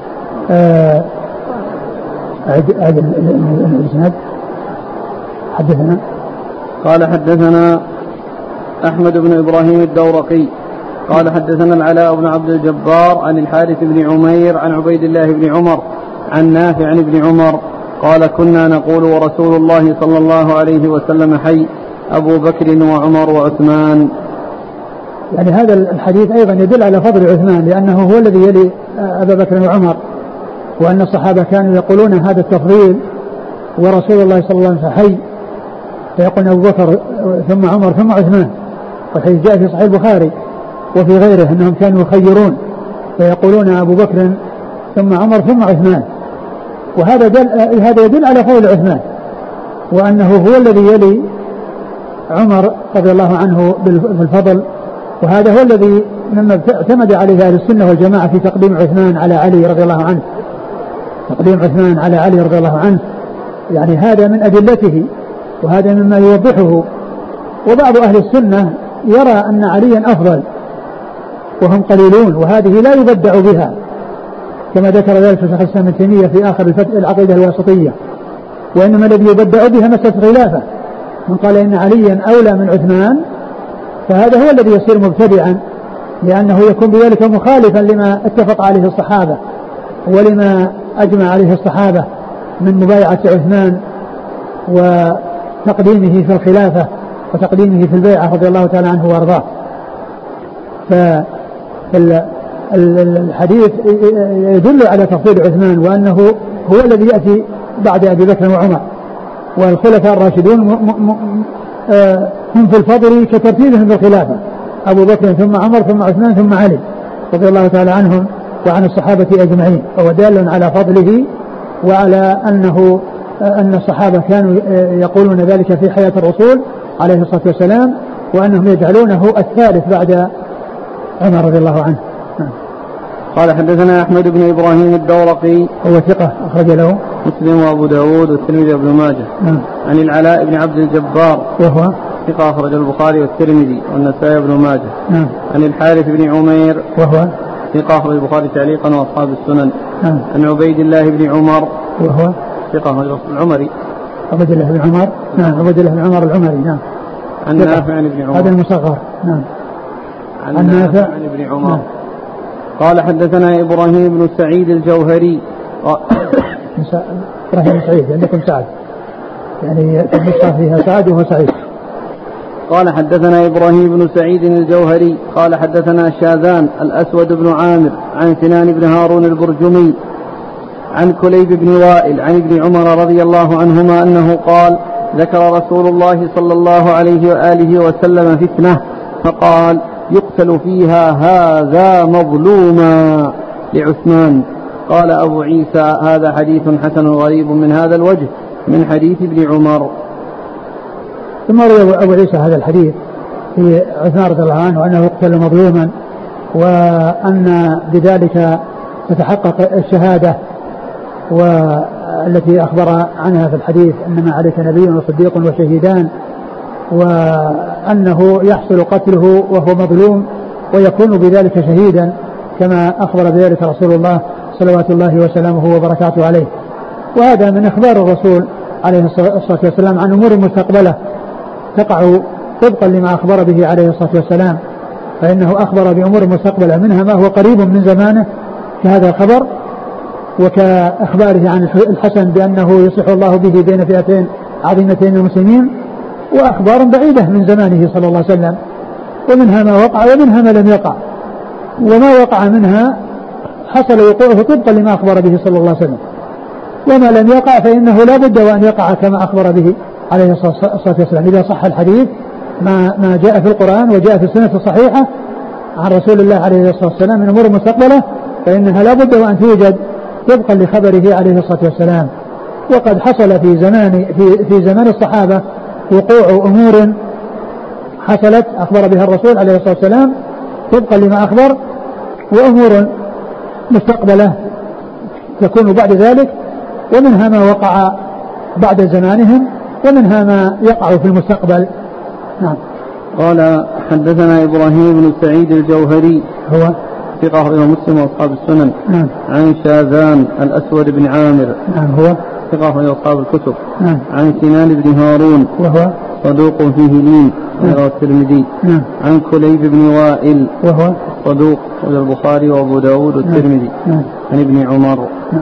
S2: أعد الإسناد. حدثنا.
S1: قال حدثنا أحمد بن إبراهيم الدورقي قال حدثنا العلاء بن عبد الجبار عن الحارث بن عمير عن عبيد الله بن عمر عن نافع عن ابن عمر قال كنا نقول ورسول الله صلى الله عليه وسلم حي أبو بكر وعمر وعثمان.
S2: يعني هذا الحديث أيضا يدل على فضل عثمان، لأنه هو الذي يلي أبا بكر وعمر، وأن الصحابة كانوا يقولون هذا التفضيل ورسول الله صلى الله عليه وسلم حي، فيقول أبو بكر ثم عمر ثم عثمان، والحديث جاء في صحيح البخاري وفي غيره أنهم كانوا يخيرون فيقولون أبو بكر ثم عمر ثم عثمان، وهذا دل هذا يدل على فضل عثمان وأنه هو الذي يلي عمر رضي الله عنه بالفضل، وهذا هو الذي مما اعتمد عليه أهل السنة والجماعة في تقديم عثمان على علي رضي الله عنه، تقديم عثمان على علي رضي الله عنه، يعني هذا من أدلته وهذا مما يوضحه. وبعض أهل السنة يرى أن عليا أفضل وهم قليلون، وهذه لا يبدع بها كما ذكر ذلك شيخ الإسلام ابن تيمية في آخر الفتح العقيدة الواسطية، وإنما الذي يبدع بها مسألة خلافة، من قال إن عليا أولى من عثمان فهذا هو الذي يصير مبتدعا، لأنه يكون بذلك مخالفا لما اتفق عليه الصحابة ولما أجمع عليه الصحابة من مبايعة عثمان وتقديمه في الخلافة وتقديمه في البيعة رضي الله تعالى عنه وارضاه. فالحديث يدل على تفضيل عثمان وأنه هو الذي يأتي بعد أبي بكر وعمر، والخلفاء الراشدون هم في الفضل كترتيبهم بالخلافة، أبو بكر ثم عمر ثم عثمان ثم علي رضي الله تعالى عنهم وعن الصحابة أجمعين، وهو دال على فضله وعلى أنه أن الصحابة كانوا يقولون ذلك في حياة الرسول عليه الصلاة والسلام، وأنهم يجعلونه الثالث بعد عمر رضي الله عنه.
S1: قال حدثنا أحمد بن إبراهيم الدورقي
S2: هو ثقة أخرج له
S1: مسلم وأبو داود والترمذي وابن ماجه.
S2: نعم.
S1: عن العلاء بن عبد الجبار
S2: وهو
S1: ثقة أخرج البخاري والترمذي والنسائي وابن ماجه.
S2: نعم.
S1: عن الحارث بن عمير
S2: وهو
S1: ثقة أخرج البخاري تعليقا وأصحاب السنن.
S2: نعم.
S1: عن عبيد الله بن عمر
S2: وهو
S1: ثقة أخرج العمري
S2: عبد الله بن عمر. نعم. عبد الله بن عمر العمري. نعم.
S1: عن نافع عن ابن عمر.
S2: هذا المصغر. نعم.
S1: عن, عن نافع عن ابن عمر. نعم. قال حدثنا إبراهيم بن سعيد الجوهري.
S2: إبراهيم سعيد عندكم سعد يعني النسخة فيها سعد وهو سعيد.
S1: قال حدثنا إبراهيم بن سعيد الجوهري قال حدثنا شاذان الأسود بن عامر عن سنان بن هارون البرجمي عن كليب بن وائل عن ابن عمر رضي الله عنهما أنه قال ذكر رسول الله صلى الله عليه وآله وسلم فتنة فقال يقتل فيها هذا مظلوما لعثمان. قال أبو عيسى هذا حديث حسن غريب من هذا الوجه من حديث ابن عمر.
S2: ثم روى أبو عيسى هذا الحديث في عثمان رضي الله عنه أنه يقتل مظلوما وأن بذلك تتحقق الشهادة والتي أخبر عنها في الحديث إنما عليك نبي وصديق وشهيدان وأنه يحصل قتله وهو مظلوم ويكون بذلك شهيدا كما أخبر بذلك رسول الله صلوات الله وسلامه وبركاته عليه. وهذا من إخبار الرسول عليه الصلاة والسلام عن أمور مستقبلة تقع طبقا لما أخبر به عليه الصلاة والسلام فإنه أخبر بأمور مستقبلة منها ما هو قريب من زمانه كهذا الخبر وكأخباره عن الحسن بأنه يصلح الله به بين فئتين عظيمتين المسلمين وأخبار بعيدة من زمانه صلى الله عليه وسلم ومنها ما وقع ومنها ما لم يقع وما وقع منها حصل وقوعه طبقا لما أخبر به صلى الله عليه وسلم وما لم يقع فإنه لا بد وأن يقع كما أخبر به عليه الصلاة والسلام. إذا صح الحديث ما, ما جاء في القرآن وجاء في السنة الصحيحة عن رسول الله عليه الصلاة والسلام من أمور مستقبلة فإنها لا بد وأن توجد طبقا لخبره عليه الصلاة والسلام. وقد حصل في زمان في, في زمان الصحابة وقوع أمور حصلت أخبر بها الرسول عليه الصلاة والسلام طبقا لما أخبر وأمور مستقبلة تكون بعد ذلك ومنها ما وقع بعد زمانهم ومنها ما يقع في المستقبل. نعم.
S1: قال حدثنا إبراهيم بن سعيد الجوهري
S2: هو
S1: ثقة أخرجه مسلم وأصحاب السنن.
S2: نعم.
S1: عن شاذان الأسود بن عامر.
S2: نعم. هو
S1: ثقة أخرجه أصحاب الكتب.
S2: نعم.
S1: عن سنان بن هارون
S2: وهو
S1: صدوق فيه لين رواه الترمذي.
S2: نعم.
S1: عن كليب بن وائل
S2: وهو
S1: صدوق البخاري وأبو داود والترمذي.
S2: نعم.
S1: عن ابن عمر.
S2: نعم.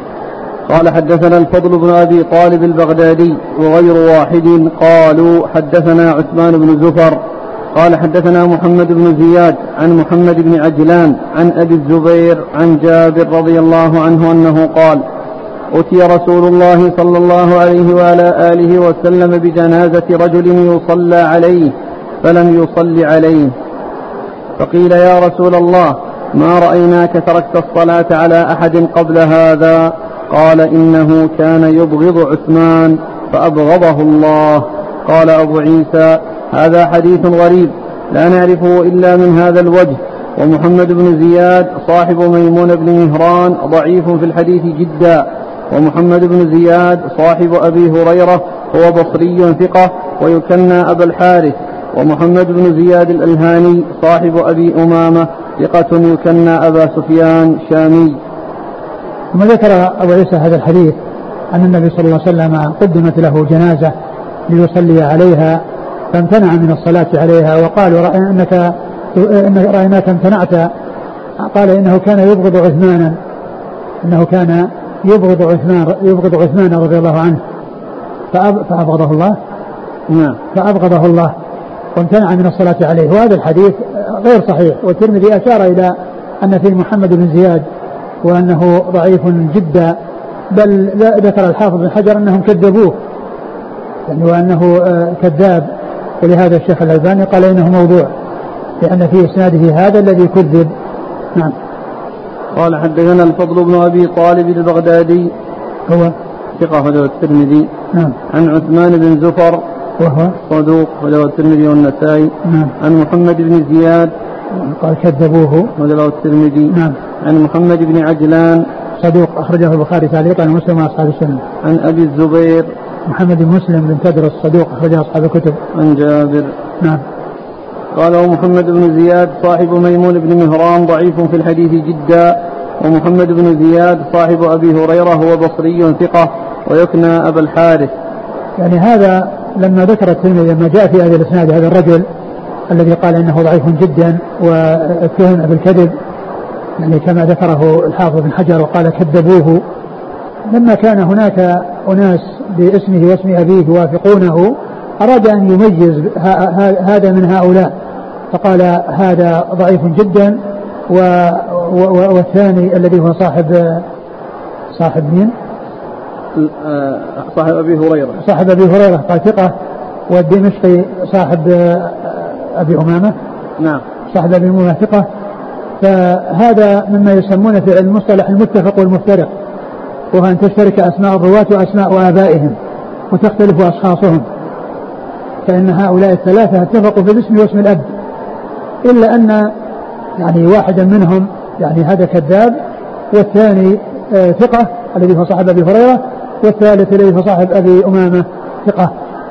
S1: قال حدثنا الفضل بن أبي طالب البغدادي وغير واحد قالوا حدثنا عثمان بن زفر قال حدثنا محمد بن زياد عن محمد بن عجلان عن أبي الزبير عن جابر رضي الله عنه أنه قال أتي رسول الله صلى الله عليه وعلى آله وسلم بجنازة رجل يصلى عليه فلم يصل عليه فقيل يا رسول الله ما رأيناك تركت الصلاة على أحد قبل هذا قال إنه كان يبغض عثمان فأبغضه الله. قال أبو عيسى هذا حديث غريب لا نعرفه إلا من هذا الوجه ومحمد بن زياد صاحب ميمون بن مهران ضعيف في الحديث جدا ومحمد بن زياد صاحب أبي هريرة هو بصري ثقة ويكنى أبا الحارث ومحمد بن زياد الألهاني صاحب أبي أمامة ثقة يكنى أبا سفيان شامي.
S2: ثم ذكر أبو عيسى هذا الحديث أن النبي صلى الله عليه وسلم قدمت له جنازة ليصلي عليها فامتنع من الصلاة عليها وقالوا رأيناك رأيناك امتنعت قال إنه كان يبغض عثمانا إنه كان يبغض عثمان يبغض عثمان رضي الله عنه فأبغضه الله
S1: نعم
S2: فأبغضه الله وامتنع من الصلاة عليه. وهذا الحديث غير صحيح والترمذي أشار إلى أن فيه محمد بن زياد وأنه ضعيف جدا بل ذكر الحافظ بن حجر أنهم كذبوه يعني وأنه كذاب ولهذا الشيخ الألباني قال إنه موضوع لأن في إسناده هذا الذي كذب. نعم.
S1: قال حدثنا الفضل بن أبي طالب البغدادي
S2: هو
S1: ثقة أخرجه الترمذي.
S2: نعم.
S1: عن عثمان بن زفر
S2: وهو
S1: صدوق أخرجه الترمذي والنسائي.
S2: نعم.
S1: عن محمد بن زياد
S2: قال كذبوه
S1: أخرجه الترمذي.
S2: نعم.
S1: عن محمد بن عجلان
S2: صدوق أخرجه البخاري تعليقا ومسلم وأصحاب السنة.
S1: عن أبي الزبير
S2: محمد بن مسلم بن تدرس صدوق أخرجه أصحاب الكتب.
S1: عن جابر.
S2: نعم.
S1: قال محمد بن زياد صاحب ميمون بن مهران ضعيف في الحديث جدا ومحمد بن زياد صاحب أبي هريرة هو بصري ثقة ويكنى أبا الحارث.
S2: يعني هذا لما ذكر الترمذي لما جاء في هذا الاسناد هذا الرجل الذي قال انه ضعيف جدا واتهم بالكذب، يعني كما ذكره الحافظ بن حجر وقال كذبوه، لما كان هناك أناس باسمه واسم أبيه يوافقونه أراد أن يميز هذا من هؤلاء، فقال هذا ضعيف جدا، والثاني الذي هو صاحب صاحب مين؟
S1: صاحب أبي هريرة
S2: صاحب أبي هريرة قال ثقة، والدمشقي صاحب أبي أمامة
S1: نعم
S2: صاحب أبي أمامة ثقة. فهذا مما يسمونه في المصطلح المتفق والمفترق، وهو أن تشترك أسماء الرواة وأسماء آبائهم وتختلف أشخاصهم، فإن هؤلاء الثلاثة اتفقوا في الاسم واسم الأب، إلا أن يعني واحدا منهم يعني هذا كذاب، والثاني آه ثقة الذي هو صاحب أبي هريرة، والثالث الذي هو صاحب أبي أمامة ثقة،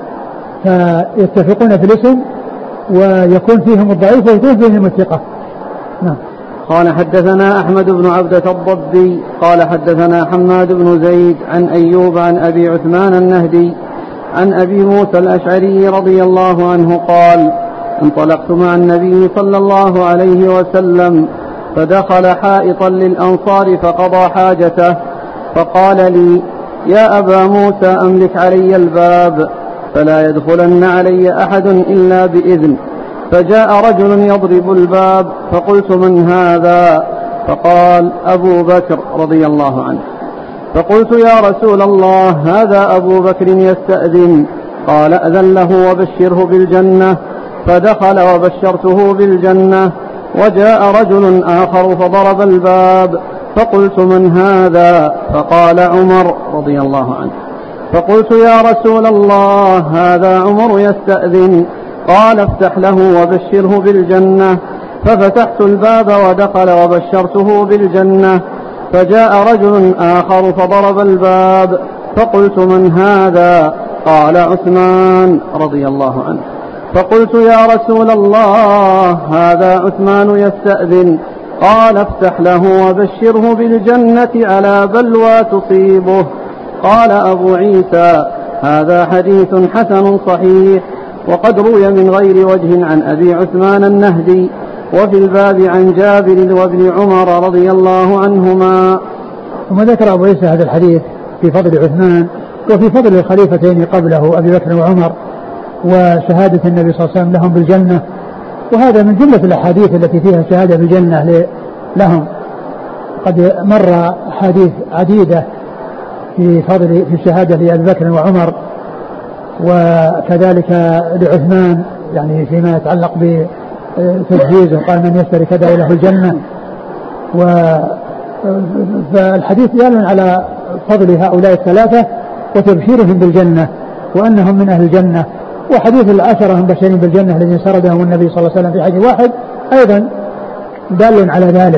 S2: فيتفقون في الاسم ويكون فيهم الضعيف ويكون فيهم الثقة. نعم.
S1: قال حدثنا أحمد بن عبدة الضبي قال حدثنا حماد بن زيد عن أيوب عن أبي عثمان النهدي عن أبي موسى الأشعري رضي الله عنه قال انطلقت مع النبي صلى الله عليه وسلم فدخل حائطا للأنصار فقضى حاجته، فقال لي يا أبا موسى أملك علي الباب فلا يدخلن علي أحد إلا بإذن، فجاء رجل يضرب الباب فقلت من هذا؟ فقال أبو بكر رضي الله عنه، فقلت يا رسول الله هذا أبو بكر يستأذن، قال أذن له وبشره بالجنة، فدخل وبشرته بالجنة، وجاء رجل آخر فضرب الباب فقلت من هذا؟ فقال عمر رضي الله عنه، فقلت يا رسول الله هذا عمر يستأذن، قال افتح له وبشره بالجنة، ففتحت الباب ودخل وبشرته بالجنة، فجاء رجل آخر فضرب الباب فقلت من هذا؟ قال عثمان رضي الله عنه، فقلت يا رسول الله هذا عثمان يستأذن، قال افتح له وبشره بالجنة على بلوى تصيبه. قال أبو عيسى هذا حديث حسن صحيح، وقد روي من غير وجه عن أبي عثمان النهدي، وفي الباب عن جابر وابن عمر رضي الله عنهما.
S2: ثم ذكر أبو عيسى هذا الحديث في فضل عثمان وفي فضل الخليفتين قبله أبي بكر وعمر وشهادة النبي صلى الله عليه وسلم لهم بالجنة، وهذا من جملة الأحاديث التي فيها شهادة بالجنة لهم. قد مر حديث عديدة في فضل في الشهادة لأبي بكر وعمر، وكذلك لعثمان يعني فيما يتعلق بتجهيزه وقال من يشتري كذا له الجنة. فالحديث يدل على فضل هؤلاء الثلاثة وتبشيرهم بالجنة وأنهم من أهل الجنة، وحديث العشرة هم بشرين بالجنة الذين سردهم النبي صلى الله عليه وسلم في حديث واحد أيضا دال على ذلك.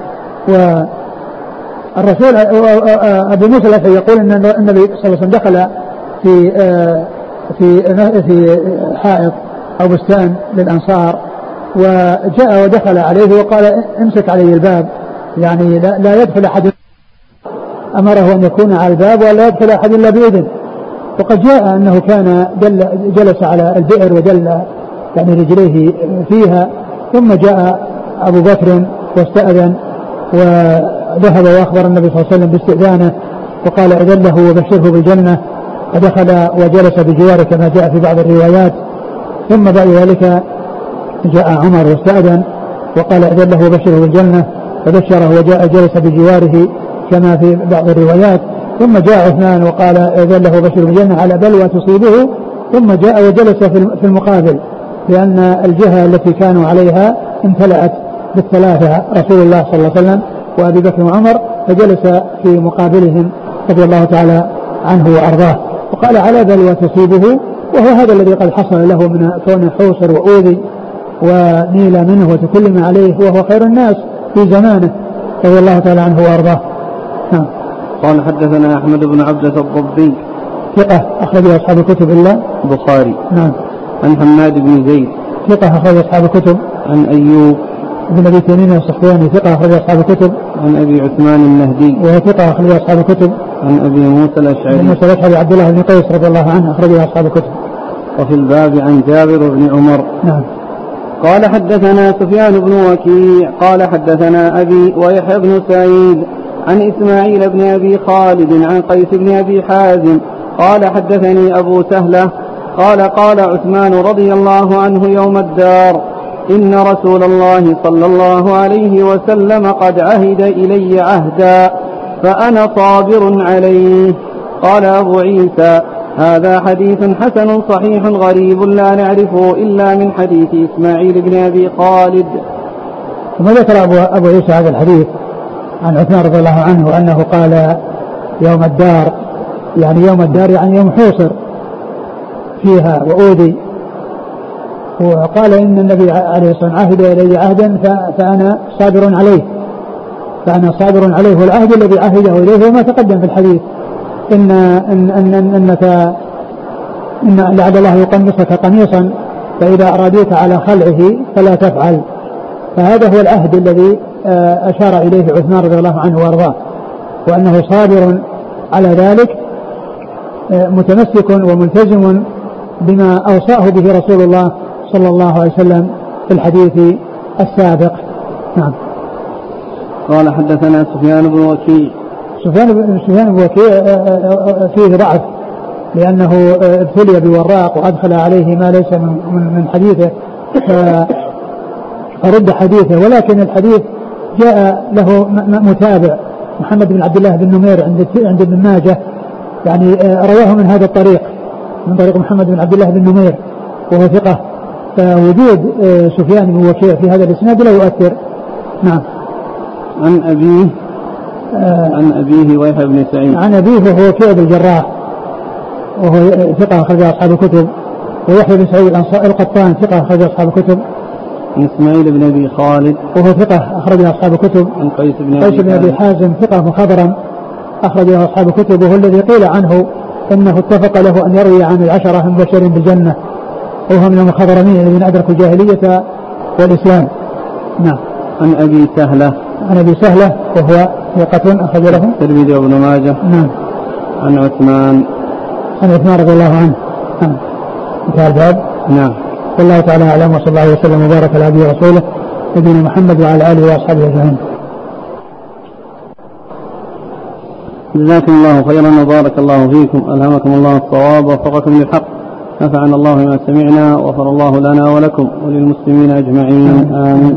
S2: والرسول أبو موسى الأشعري يقول أن النبي صلى الله عليه وسلم دخل في في في حائط أو بستان للأنصار، وجاء ودخل عليه وقال امسك عليه الباب، يعني لا, لا يدخل أحد، أمره أن يكون على الباب ولا يدخل أحد إلا بإذن. وقد جاء أنه كان جلس على البئر وجل يعني رجليه فيها، ثم جاء أبو بكر واستأذن وذهب وأخبر النبي صلى الله عليه وسلم باستئذانه وقال أذن له وبشره بالجنة، فدخل وجلس بجواره كما جاء في بعض الروايات. ثم بعد ذلك جاء عمر واستأذن وقال أذن له وبشره بالجنة، فبشره وجاء جلس بجواره كما في بعض الروايات. ثم جاء عثمان وقال أذن له وبشره بالجنة على بلوى تصيبه، ثم جاء وجلس في المقابل، لأن الجهة التي كانوا عليها امتلأت بالثلاثة رسول الله صلى الله عليه وسلم وأبي بكر وعمر، فجلس في مقابلهم رضي الله تعالى عنه وأرضاه، وقال على بلوى تصيبه، وهو هذا الذي قد حصل له من كون حوصر وأوذي ونيل منه وتكلم عليه وهو خير الناس في زمانه رضي الله تعالى عنه وأرضاه. نعم.
S1: قال حدثنا أحمد بن عبدة الضبي
S2: ثقة أخرج أصحاب الكتب إلا
S1: البخاري.
S2: نعم.
S1: عن حماد بن زيد
S2: ثقة أخرج أصحاب الكتب.
S1: عن أيوب
S2: بن أبي تميم الصحياني ثقة أخرج أصحاب الكتب.
S1: عن أبي عثمان النهدي
S2: وهو ثقة أخرج أصحاب الكتب.
S1: عن أبي موسى الأشعري
S2: موسى الأشعري عبد الله بن قيس رضي الله عنه أخرج أصحاب الكتب.
S1: وفي الباب عن جابر بن عمر.
S2: نعم.
S1: قال حدثنا سفيان بن وكيع قال حدثنا أبي ويحيى بن سعيد عن إسماعيل بن أبي خالد عن قيس بن أبي حازم قال حدثني أبو سهلة قال قال عثمان رضي الله عنه يوم الدار إن رسول الله صلى الله عليه وسلم قد عهد إلي عهدا فأنا صابر عليه. قال أبو عيسى هذا حديث حسن صحيح غريب لا نعرفه إلا من حديث إسماعيل بن أبي خالد.
S2: ثم ذكر أبو عيسى هذا الحديث عن عثمان رضي الله عنه أنه قال يوم الدار، يعني يوم الدار يعني يوم حوصر فيها وأوذي، وقال إن النبي عليه الصلاة والسلام عهد إلي عهدا فأنا صابر عليه، فأنا صابر عليه، والعهد الذي عهده إليه وما تقدم في الحديث إن إن إن إنك إن لعل الله يقمصك قميصا فإذا أراديت على خلعه فلا تفعل، فهذا هو العهد الذي أشار إليه عثمان رضي الله عنه وأرضاه، وأنه صابر على ذلك متمسك وملتزم بما أوصاه به رسول الله صلى الله عليه وسلم في الحديث السابق. نعم.
S1: قال حدثنا سفيان بن وكيع.
S2: سفيان بن سفيان بن وكيع فيه ضعف لأنه ابتلي بوراق وأدخل عليه ما ليس من من حديثه فرد حديثه، ولكن الحديث جاء له متابع محمد بن عبد الله بن نمير عند عند ابن ماجه، يعني رواه من هذا الطريق من طريق محمد بن عبد الله بن نمير وهو ثقة، فوجود سفيان بن وكيع في هذا الاسناد لا يؤثر. نعم.
S1: عن أبيه آه عن أبيه ويحيى بن سعيد
S2: عن أبيه وهو وكيع بن الجراح وهو ثقة أخرج أصحاب الكتب، ويحيى بن سعيد القطان ثقة أخرج أصحاب الكتب.
S1: عن إسماعيل بن أبي خالد
S2: وهو ثقة أخرج أصحاب الكتب.
S1: عن قيس بن
S2: قيس بن أبي حازم ثقة مخضرم أخرج أصحاب الكتب، وهو الذي قيل عنه إنه اتفق له أن يروي عن العشرة المبشرين بالجنة، وهو من المخضرمين الذين أدركوا الجاهلية والإسلام. نعم.
S1: عن أبي سهلة
S2: عن أبي سهلة وهو ثقة أخرج له
S1: الترمذي وابن ماجه.
S2: نعم.
S1: عن عثمان
S2: عن عثمان رضي الله عنه. نعم. انتهى الباب.
S1: نعم.
S2: والله تعالى أعلم، وصلى الله وسلم وبارك على عبده ورسوله نبينا محمد وعلى آله وأصحابه أجمعين.
S1: جزاكم الله خيرا وبارك الله فيكم، ألهمكم الله الصواب ووفقكم للحق، نفعنا الله ما سمعنا وغفر الله لنا ولكم وللمسلمين أجمعين آمين.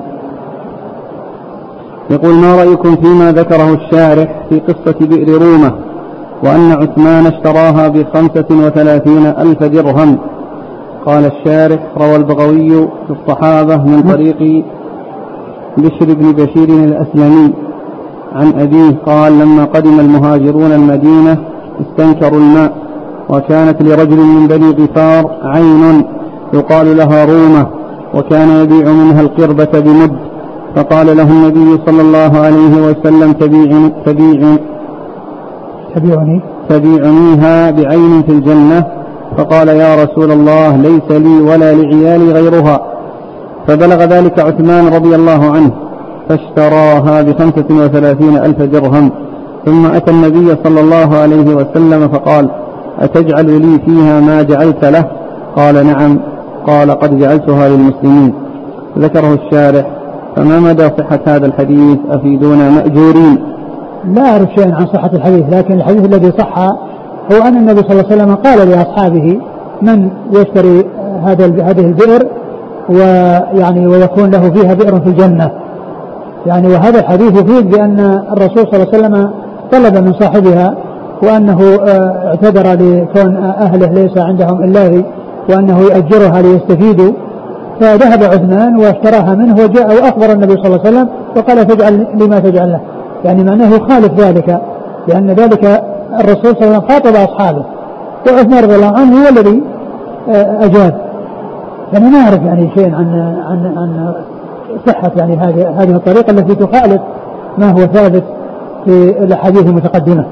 S1: يقول ما رأيكم فيما ذكره الشارح في قصة بئر رومة وأن عثمان اشتراها بخمسة وثلاثين ألف درهم؟ قال الشارح روى البغوي في الصحابة من طريق بشر بن بشير الأسلمي عن أبيه قال لما قدم المهاجرون المدينة استنكروا الماء، وكانت لرجل من بني غفار عين يقال لها رومة وكان يبيع منها القربة بمد، فقال له النبي صلى الله عليه وسلم تبيعني تبيعني
S2: تبيعني
S1: تبيعنيها بعين في الجنة، فقال يا رسول الله ليس لي ولا لعيالي غيرها، فبلغ ذلك عثمان رضي الله عنه فاشتراها بخمسة وثلاثين ألف درهم، ثم أتى النبي صلى الله عليه وسلم فقال أتجعل لي فيها ما جعلت له؟ قال نعم. قال قد جعلتها للمسلمين. ذكره الشارح، فما مدى صحة هذا الحديث؟ أفيدونا مأجورين.
S2: لا أعرف شيئا عن صحة الحديث، لكن الحديث الذي صح هو أن النبي صلى الله عليه وسلم قال لأصحابه من يشتري هذه البئر ويعني ويكون له فيها بئر في الجنة، يعني وهذا الحديث يفيد بأن الرسول صلى الله عليه وسلم طلب من صاحبها وأنه اعتذر لكون أهله ليس عندهم إلا هي وأنه يأجرها ليستفيدوا، فذهب عثمان واشتراها منه وجاء وأخبر النبي صلى الله عليه وسلم وقال تجعل لما تجعل له، يعني معناه خالف ذلك، لأن ذلك الرسول صلى الله عليه وسلم خاطب أصحابه وعثمان رضي الله عنه هو الذي أجاب. يعني ما أعرف يعني شيء عن عن عن صحة يعني هذه هذه الطريقة التي تخالف ما هو ثابت في الأحاديث المتقدمة.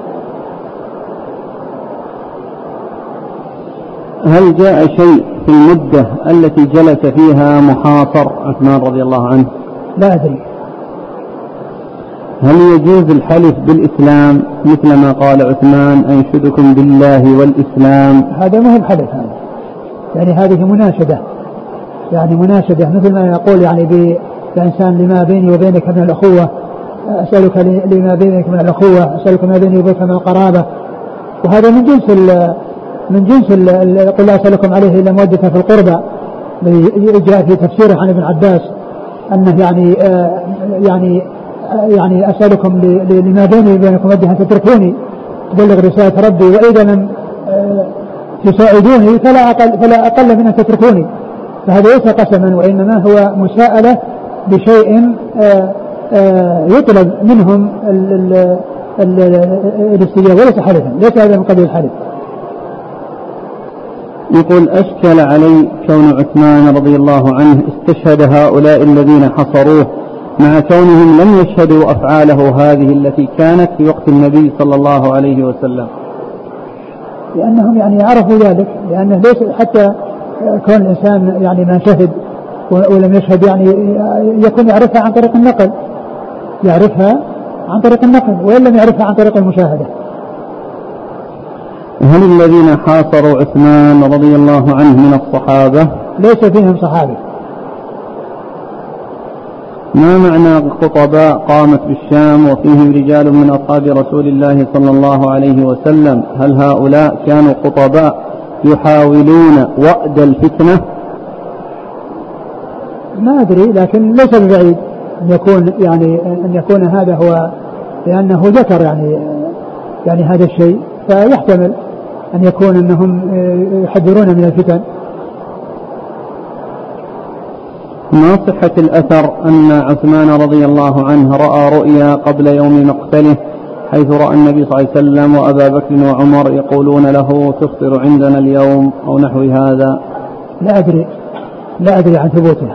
S1: هل جاء شيء في المدة التي جلس فيها محاصر عثمان رضي الله عنه؟
S2: لا أدري.
S1: هل يجوز الحلف بالإسلام مثل ما قال عثمان أنشدكم بالله والإسلام؟
S2: هذا ما هو الحلف، هذا يعني هذه مناشدة، يعني مناشدة مثل ما يقول يعني بإنسان لما بيني وبينك من الأخوة أسألك لما بينك من الأخوة أسألك ما بيني وبينك من القرابة. وهذا من جنس ال من جنس ال قل لا أسألكم عليه إلا مودة في القربى، جاء في تفسيره عن ابن عباس أنه يعني آه يعني آه يعني أسألكم لما بيني وبينكم مودة أن تتركوني تبلغ رسالة ربي، وإذا لم آه تساعدوني فلا أقل, فلا أقل من أن تتركوني. فهذا ليس قسما، وإنما هو مساءلة بشيء آه آه يطلب منهم الاستجابة وليس حلفا، ليس هذا من قبيل الحلف.
S1: يقول أشكل علي كون عثمان رضي الله عنه استشهد هؤلاء الذين حصروه مع كونهم لم يشهدوا أفعاله هذه التي كانت في وقت النبي صلى الله عليه وسلم.
S2: لأنهم يعني عرفوا ذلك، لأنه ليس حتى كون الإنسان يعني ما شهد ولم يشهد يعني يكون يعرفها عن طريق النقل، يعرفها عن طريق النقل وإن لم يعرفها عن طريق المشاهدة.
S1: هل الذين حاصروا عثمان رضي الله عنه من الصحابة؟
S2: ليس فيهم صحابي.
S1: ما معنى خطباء قامت بالشام وفيهم رجال من أصحاب رسول الله صلى الله عليه وسلم؟ هل هؤلاء كانوا خطباء يحاولون وأد الفتنة؟
S2: ما أدري، لكن ليس ببعيد أن يكون يعني أن يكون هذا هو، لأنه ذكر يعني يعني هذا الشيء، فيحتمل أن يكون أنهم يحذرون من الفتن.
S1: ما صحة الأثر أن عثمان رضي الله عنه رأى رؤيا قبل يوم مقتله حيث رأى النبي صلى الله عليه وسلم وأبا بكر وعمر يقولون له تفطر عندنا اليوم أو نحو هذا؟
S2: لا أدري لا أدري عن ثبوتها.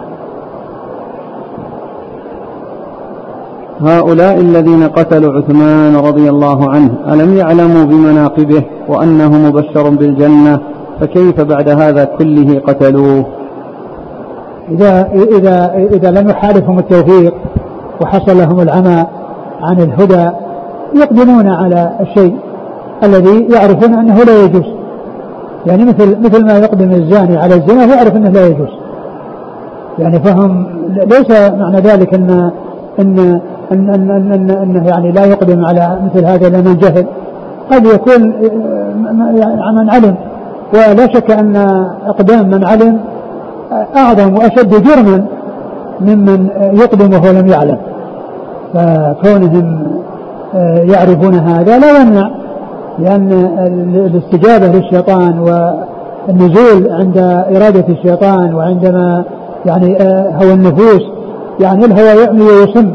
S1: هؤلاء الذين قتلوا عثمان رضي الله عنه ألم يعلموا بمناقبه وأنه مبشر بالجنة، فكيف بعد هذا كله قتلوه؟
S2: إذا, إذا, إذا لم يحالفهم التوفيق وحصل لهم العمى عن الهدى يقدمون على الشيء الذي يعرفون أنه لا يجوز، يعني مثل, مثل ما يقدم الزاني على الزنا ويعرف أنه لا يجوز، يعني فهم ليس معنى ذلك أن أن أن أن أن أنه يعني لا يقدم على مثل هذا لمن جهل، قد يكون من علم، ولا شك أن أقدام من علم أعظم وأشد جرما ممن يقدم وهو لم يعلم، فكونهم يعرفون هذا لا يمنع، لأن الاستجابة للشيطان والنزول عند إرادة الشيطان وعندما يعني هوى النفوس، يعني الهوى يعمي ويسم.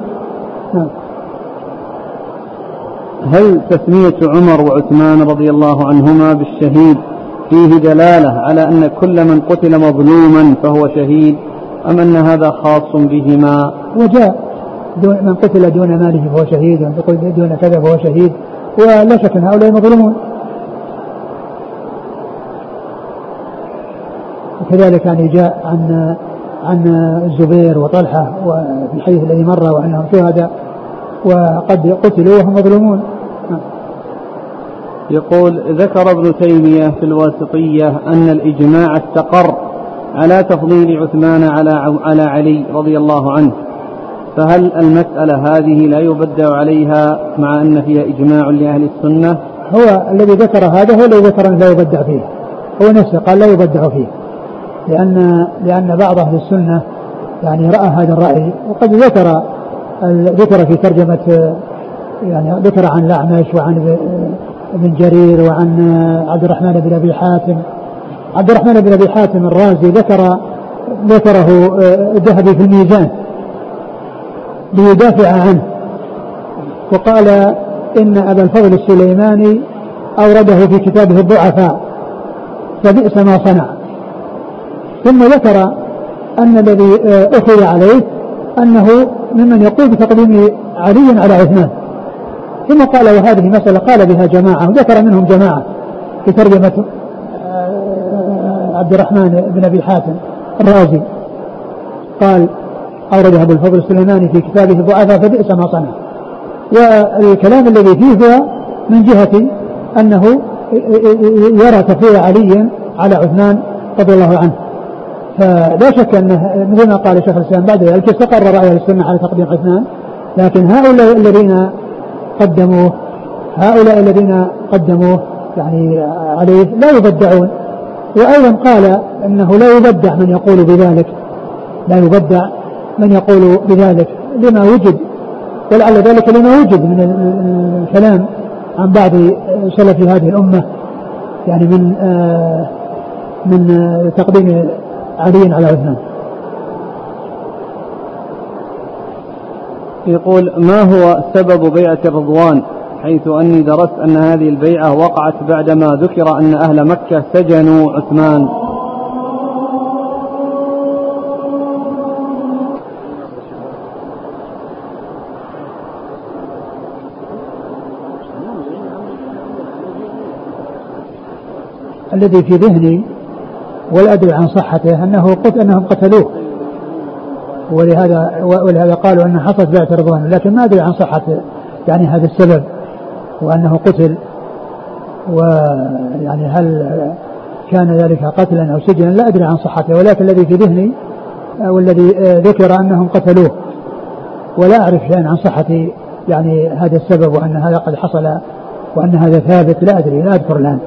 S1: هل تسمية عمر وعثمان رضي الله عنهما بالشهيد فيه دلالة على أن كل من قتل مظلوما فهو شهيد، أم أن هذا خاص بهما؟
S2: وجاء من قتل دون ماله فهو شهيد، ومن قتل دون كذا فهو شهيد، ولا شك أن هؤلاء مظلومون. وكذلك يعني جاء عن عن الزبير وطلحة وفي الحديث الذي مر وأنهم شهداء وقد قتلوا وهم مظلومون.
S1: يقول ذكر ابن تيمية في الواسطية أن الإجماع استقر على تفضيل عثمان على على علي رضي الله عنه، فهل المسألة هذه لا يبدع عليها مع أن فيها إجماع لأهل السنة؟
S2: هو الذي ذكر هذا هو الذي ذكر أن لا يبدع فيه، هو نفسه قال لا يبدع فيه، لأن لأن بعض أهل السنة يعني رأى هذا الرأي، وقد ذكر ذكر في ترجمة يعني ذكر عن الأعمش وعن ابن جرير وعن عبد الرحمن بن أبي حاتم. عبد الرحمن بن أبي حاتم الرازي ذكر ذكره الذهبي في الميزان ليدافع عنه، وقال إن أبا الفضل السليماني أورده في كتابه الضعفاء فبئس ما صنع. ثم ذكر أن الذي أخذ عليه أنه ممن يقول بتقديم علي على عثمان، ثم قال وهذه مسألة قال بها جماعة، وذكر منهم جماعة في ترجمة عبد الرحمن بن أبي حاتم الرازي، قال أوردها أبو الفضل السليماني في كتابه الضعفاء فبئس ما صنع. والكلام الذي فيه هو من جهة أنه يرى تفضيل علي على عثمان رضي الله عنه. فلا شك أنه مثل ما قال شيخ الإسلام بعد ذلك استقر رأي السنة على تقديم عثمان، لكن هؤلاء الذين قدموه هؤلاء الذين قدموه يعني عليه لا يبدعون. وأيضا قال أنه لا يبدع من يقول بذلك، لا يبدع من يقول بذلك لما وجد، ولعل ذلك لما وجد من الكلام عن بعض سلف هذه الأمة يعني من آه من آه تقديم علي على عثمان.
S1: يقول: ما هو سبب بيعة الرضوان؟ حيث أني درست أن هذه البيعة وقعت بعدما ذكر أن أهل مكة سجنوا عثمان.
S2: الذي في ذهني ولا أدري عن صحته أنه قلت أنهم قتلوه، ولهذا ولهذا قالوا أنه حصلت بيعة الرضوان، لكن ما أدري عن صحة يعني هذا السبب وأنه قتل، ويعني هل كان ذلك قتلا أو سجنا لا أدري عن صحته، ولكن الذي في ذهني والذي ذكر أنهم قتلوه، ولا أعرف شيئا عن صحة يعني هذا السبب وأن هذا قد حصل وأن هذا ثابت، لا أدري لا أذكر الآن.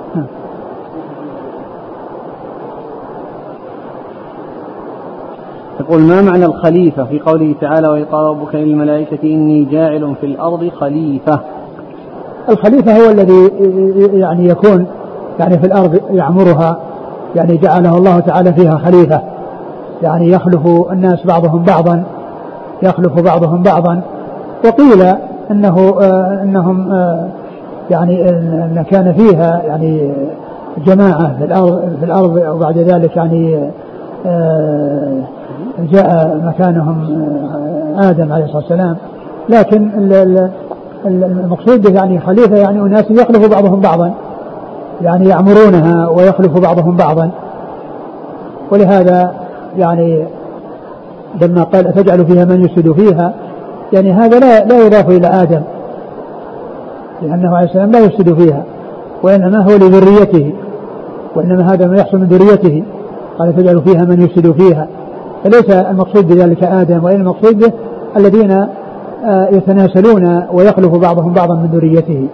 S1: يقول: ما معنى الخليفة في قوله تعالى: وإذ قال ربك للملائكة إني جاعل في الأرض خليفة؟
S2: الخليفة هو الذي يعني يكون يعني في الأرض يعمرها، يعني جعله الله تعالى فيها خليفة، يعني يخلف الناس بعضهم بعضا يخلف بعضهم بعضا. وقيل أنه آه أنهم آه يعني أن كان فيها يعني جماعة في الأرض في الأرض وبعد ذلك يعني آه جاء مكانهم آدم عليه الصلاة والسلام. لكن المقصود به يعني خليفة يعني أناس يخلف بعضهم بعضا، يعني يعمرونها ويخلف بعضهم بعضا. ولهذا يعني لما قال أتجعل فيها من يفسد فيها، يعني هذا لا, لا يضاف إلى آدم، لأنه عليه السلام لا يفسد فيها وإنما هو لذريته، وإنما هذا ما يحصل من ذريته. قال تجعل فيها من يفسد فيها، فليس المقصود بذلك آدم، وإن المقصود به الذين يتناسلون ويخلف بعضهم بعضا من ذريته.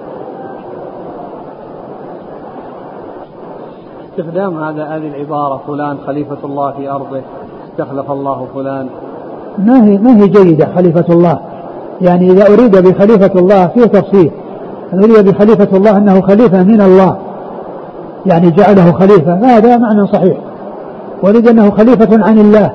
S1: استخدام هذا هذه العبارة فلان خليفة الله في أرضه، استخلف الله فلان،
S2: ما هي ما هي جيدة. خليفة الله يعني إذا أريد بخليفة الله فيه تفصيل، أريد بخليفة الله أنه خليفة من الله يعني جعله خليفة، هذا معنى صحيح. وريد أنه خليفة عن الله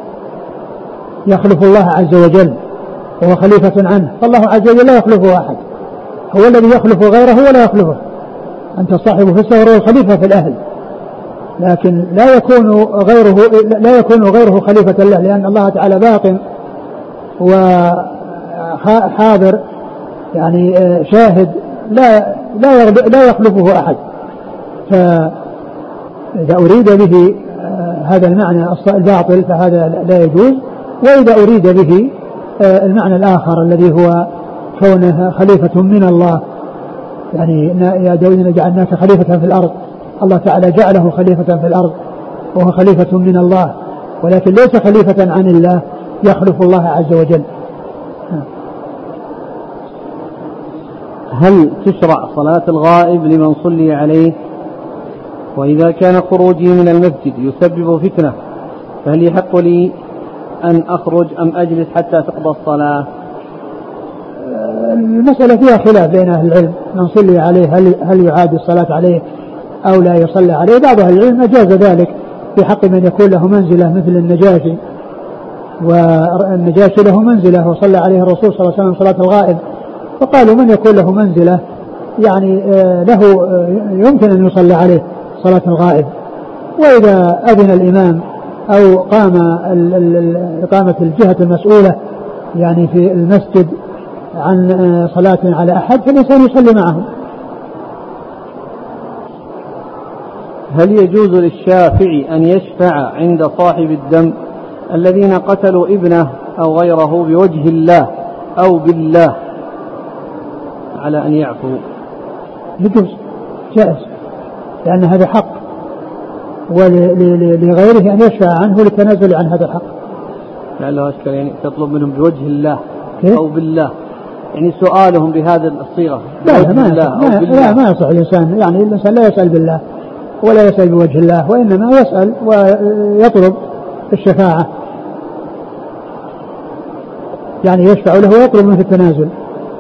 S2: يخلف الله عز وجل وهو خليفة عنه، فالله عز وجل لا يخلفه أحد، هو الذي يخلف غيره ولا يخلفه. أنت صاحب في السفر والخليفة في الأهل، لكن لا يكون غيره لا يكون غيره خليفة الله، لأن الله تعالى باق وحاضر يعني شاهد لا لا لا يخلفه أحد. فإذا أريد به هذا المعنى الباطل فهذا لا يجوز، وإذا أريد به المعنى الآخر الذي هو كونه خليفة من الله، يعني يا داود جعلناك خليفة في الأرض، الله تعالى جعله خليفة في الأرض وهو خليفة من الله، ولكن ليس خليفة عن الله يخلف الله عز وجل.
S1: هل تشرع صلاة الغائب لمن صلي عليه؟ وإذا كان خروجي من المسجد يسبب فتنة فهل يحق لي أن أخرج أم أجلس حتى تقضى الصلاة؟
S2: المسألة فيها خلاف بين أهل العلم، من صلي عليه هل, هل يعاد الصلاة عليه أو لا يصلى عليه. بعض أهل العلم أجاز ذلك في حق من يكون له منزلة مثل النجاشي، والنجاشي له منزلة وصلى عليه الرسول صلى الله عليه وسلم صلاة الغائب، فقالوا من يكون له منزلة يعني له يمكن أن يصلى عليه صلاة الغائب. وإذا أذن الإمام أو قام قامت الجهة المسؤولة يعني في المسجد عن صلاة على أحد فالإنسان يصلي معه.
S1: هل يجوز للشافعي أن يشفع عند صاحب الدم الذين قتلوا ابنه أو غيره بوجه الله أو بالله على أن يعفو؟
S2: يجوز، جائز، لأن هذا حق، ولغيره أن يشفع عنه للتنازل عن هذا الحق.
S1: لعله أشكال يعني تطلب منهم بوجه الله
S2: كيف؟
S1: أو بالله، يعني سؤالهم بهذه الصيغة
S2: لا لا ما, ما, لا ما يصح الإنسان، يعني الإنسان لا يسأل بالله ولا يسأل بوجه الله، وإنما يسأل ويطلب الشفاعة، يعني يشفع له ويطلب منه التنازل.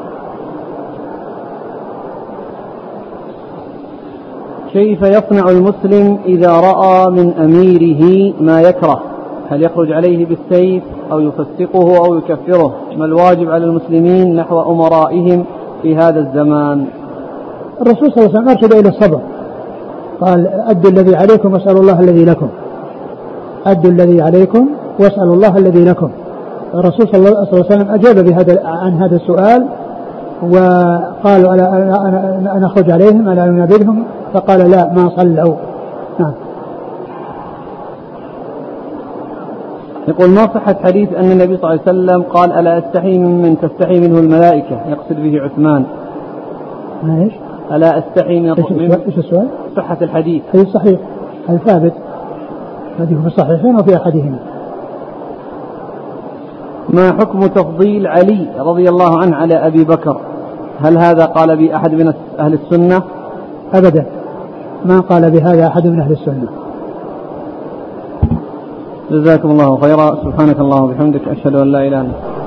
S1: كيف يصنع المسلم إذا رأى من أميره ما يكره؟ هل يخرج عليه بالسيف أو يفسقه أو يكفره؟ ما الواجب على المسلمين نحو أمرائهم في هذا الزمان؟
S2: الرسول صلى الله عليه وسلم أرشد إلى الصبر، قال أدوا الذي عليكم واسألوا الله الذي لكم، أدوا الذي عليكم واسألوا الله الذي لكم. الرسول صلى الله عليه وسلم أجاب بهذا عن هذا السؤال وقالوا أنا أخرج عليهم ألا ننابذهم، فقال لا ما صلوا. نعم.
S1: يقول ما صحة حديث أن النبي صلى الله عليه وسلم قال ألا أستحي ممن تستحي منه الملائكة، يقصد به عثمان.
S2: ايش؟
S1: ألا أستحي من
S2: ايش السؤال؟
S1: صحة الحديث.
S2: حديث صحيح الثابت، هذه في الصحيحين وفي أحدهما.
S1: ما حكم تفضيل علي رضي الله عنه على أبي بكر؟ هل هذا قال به أحد من أهل السنة؟
S2: أبدا ما قال بهذا أحد من أهل السنة.
S1: جزاكم الله خيرا. سبحانك اللهم وبحمدك أشهد أن لا إله إلا أنت.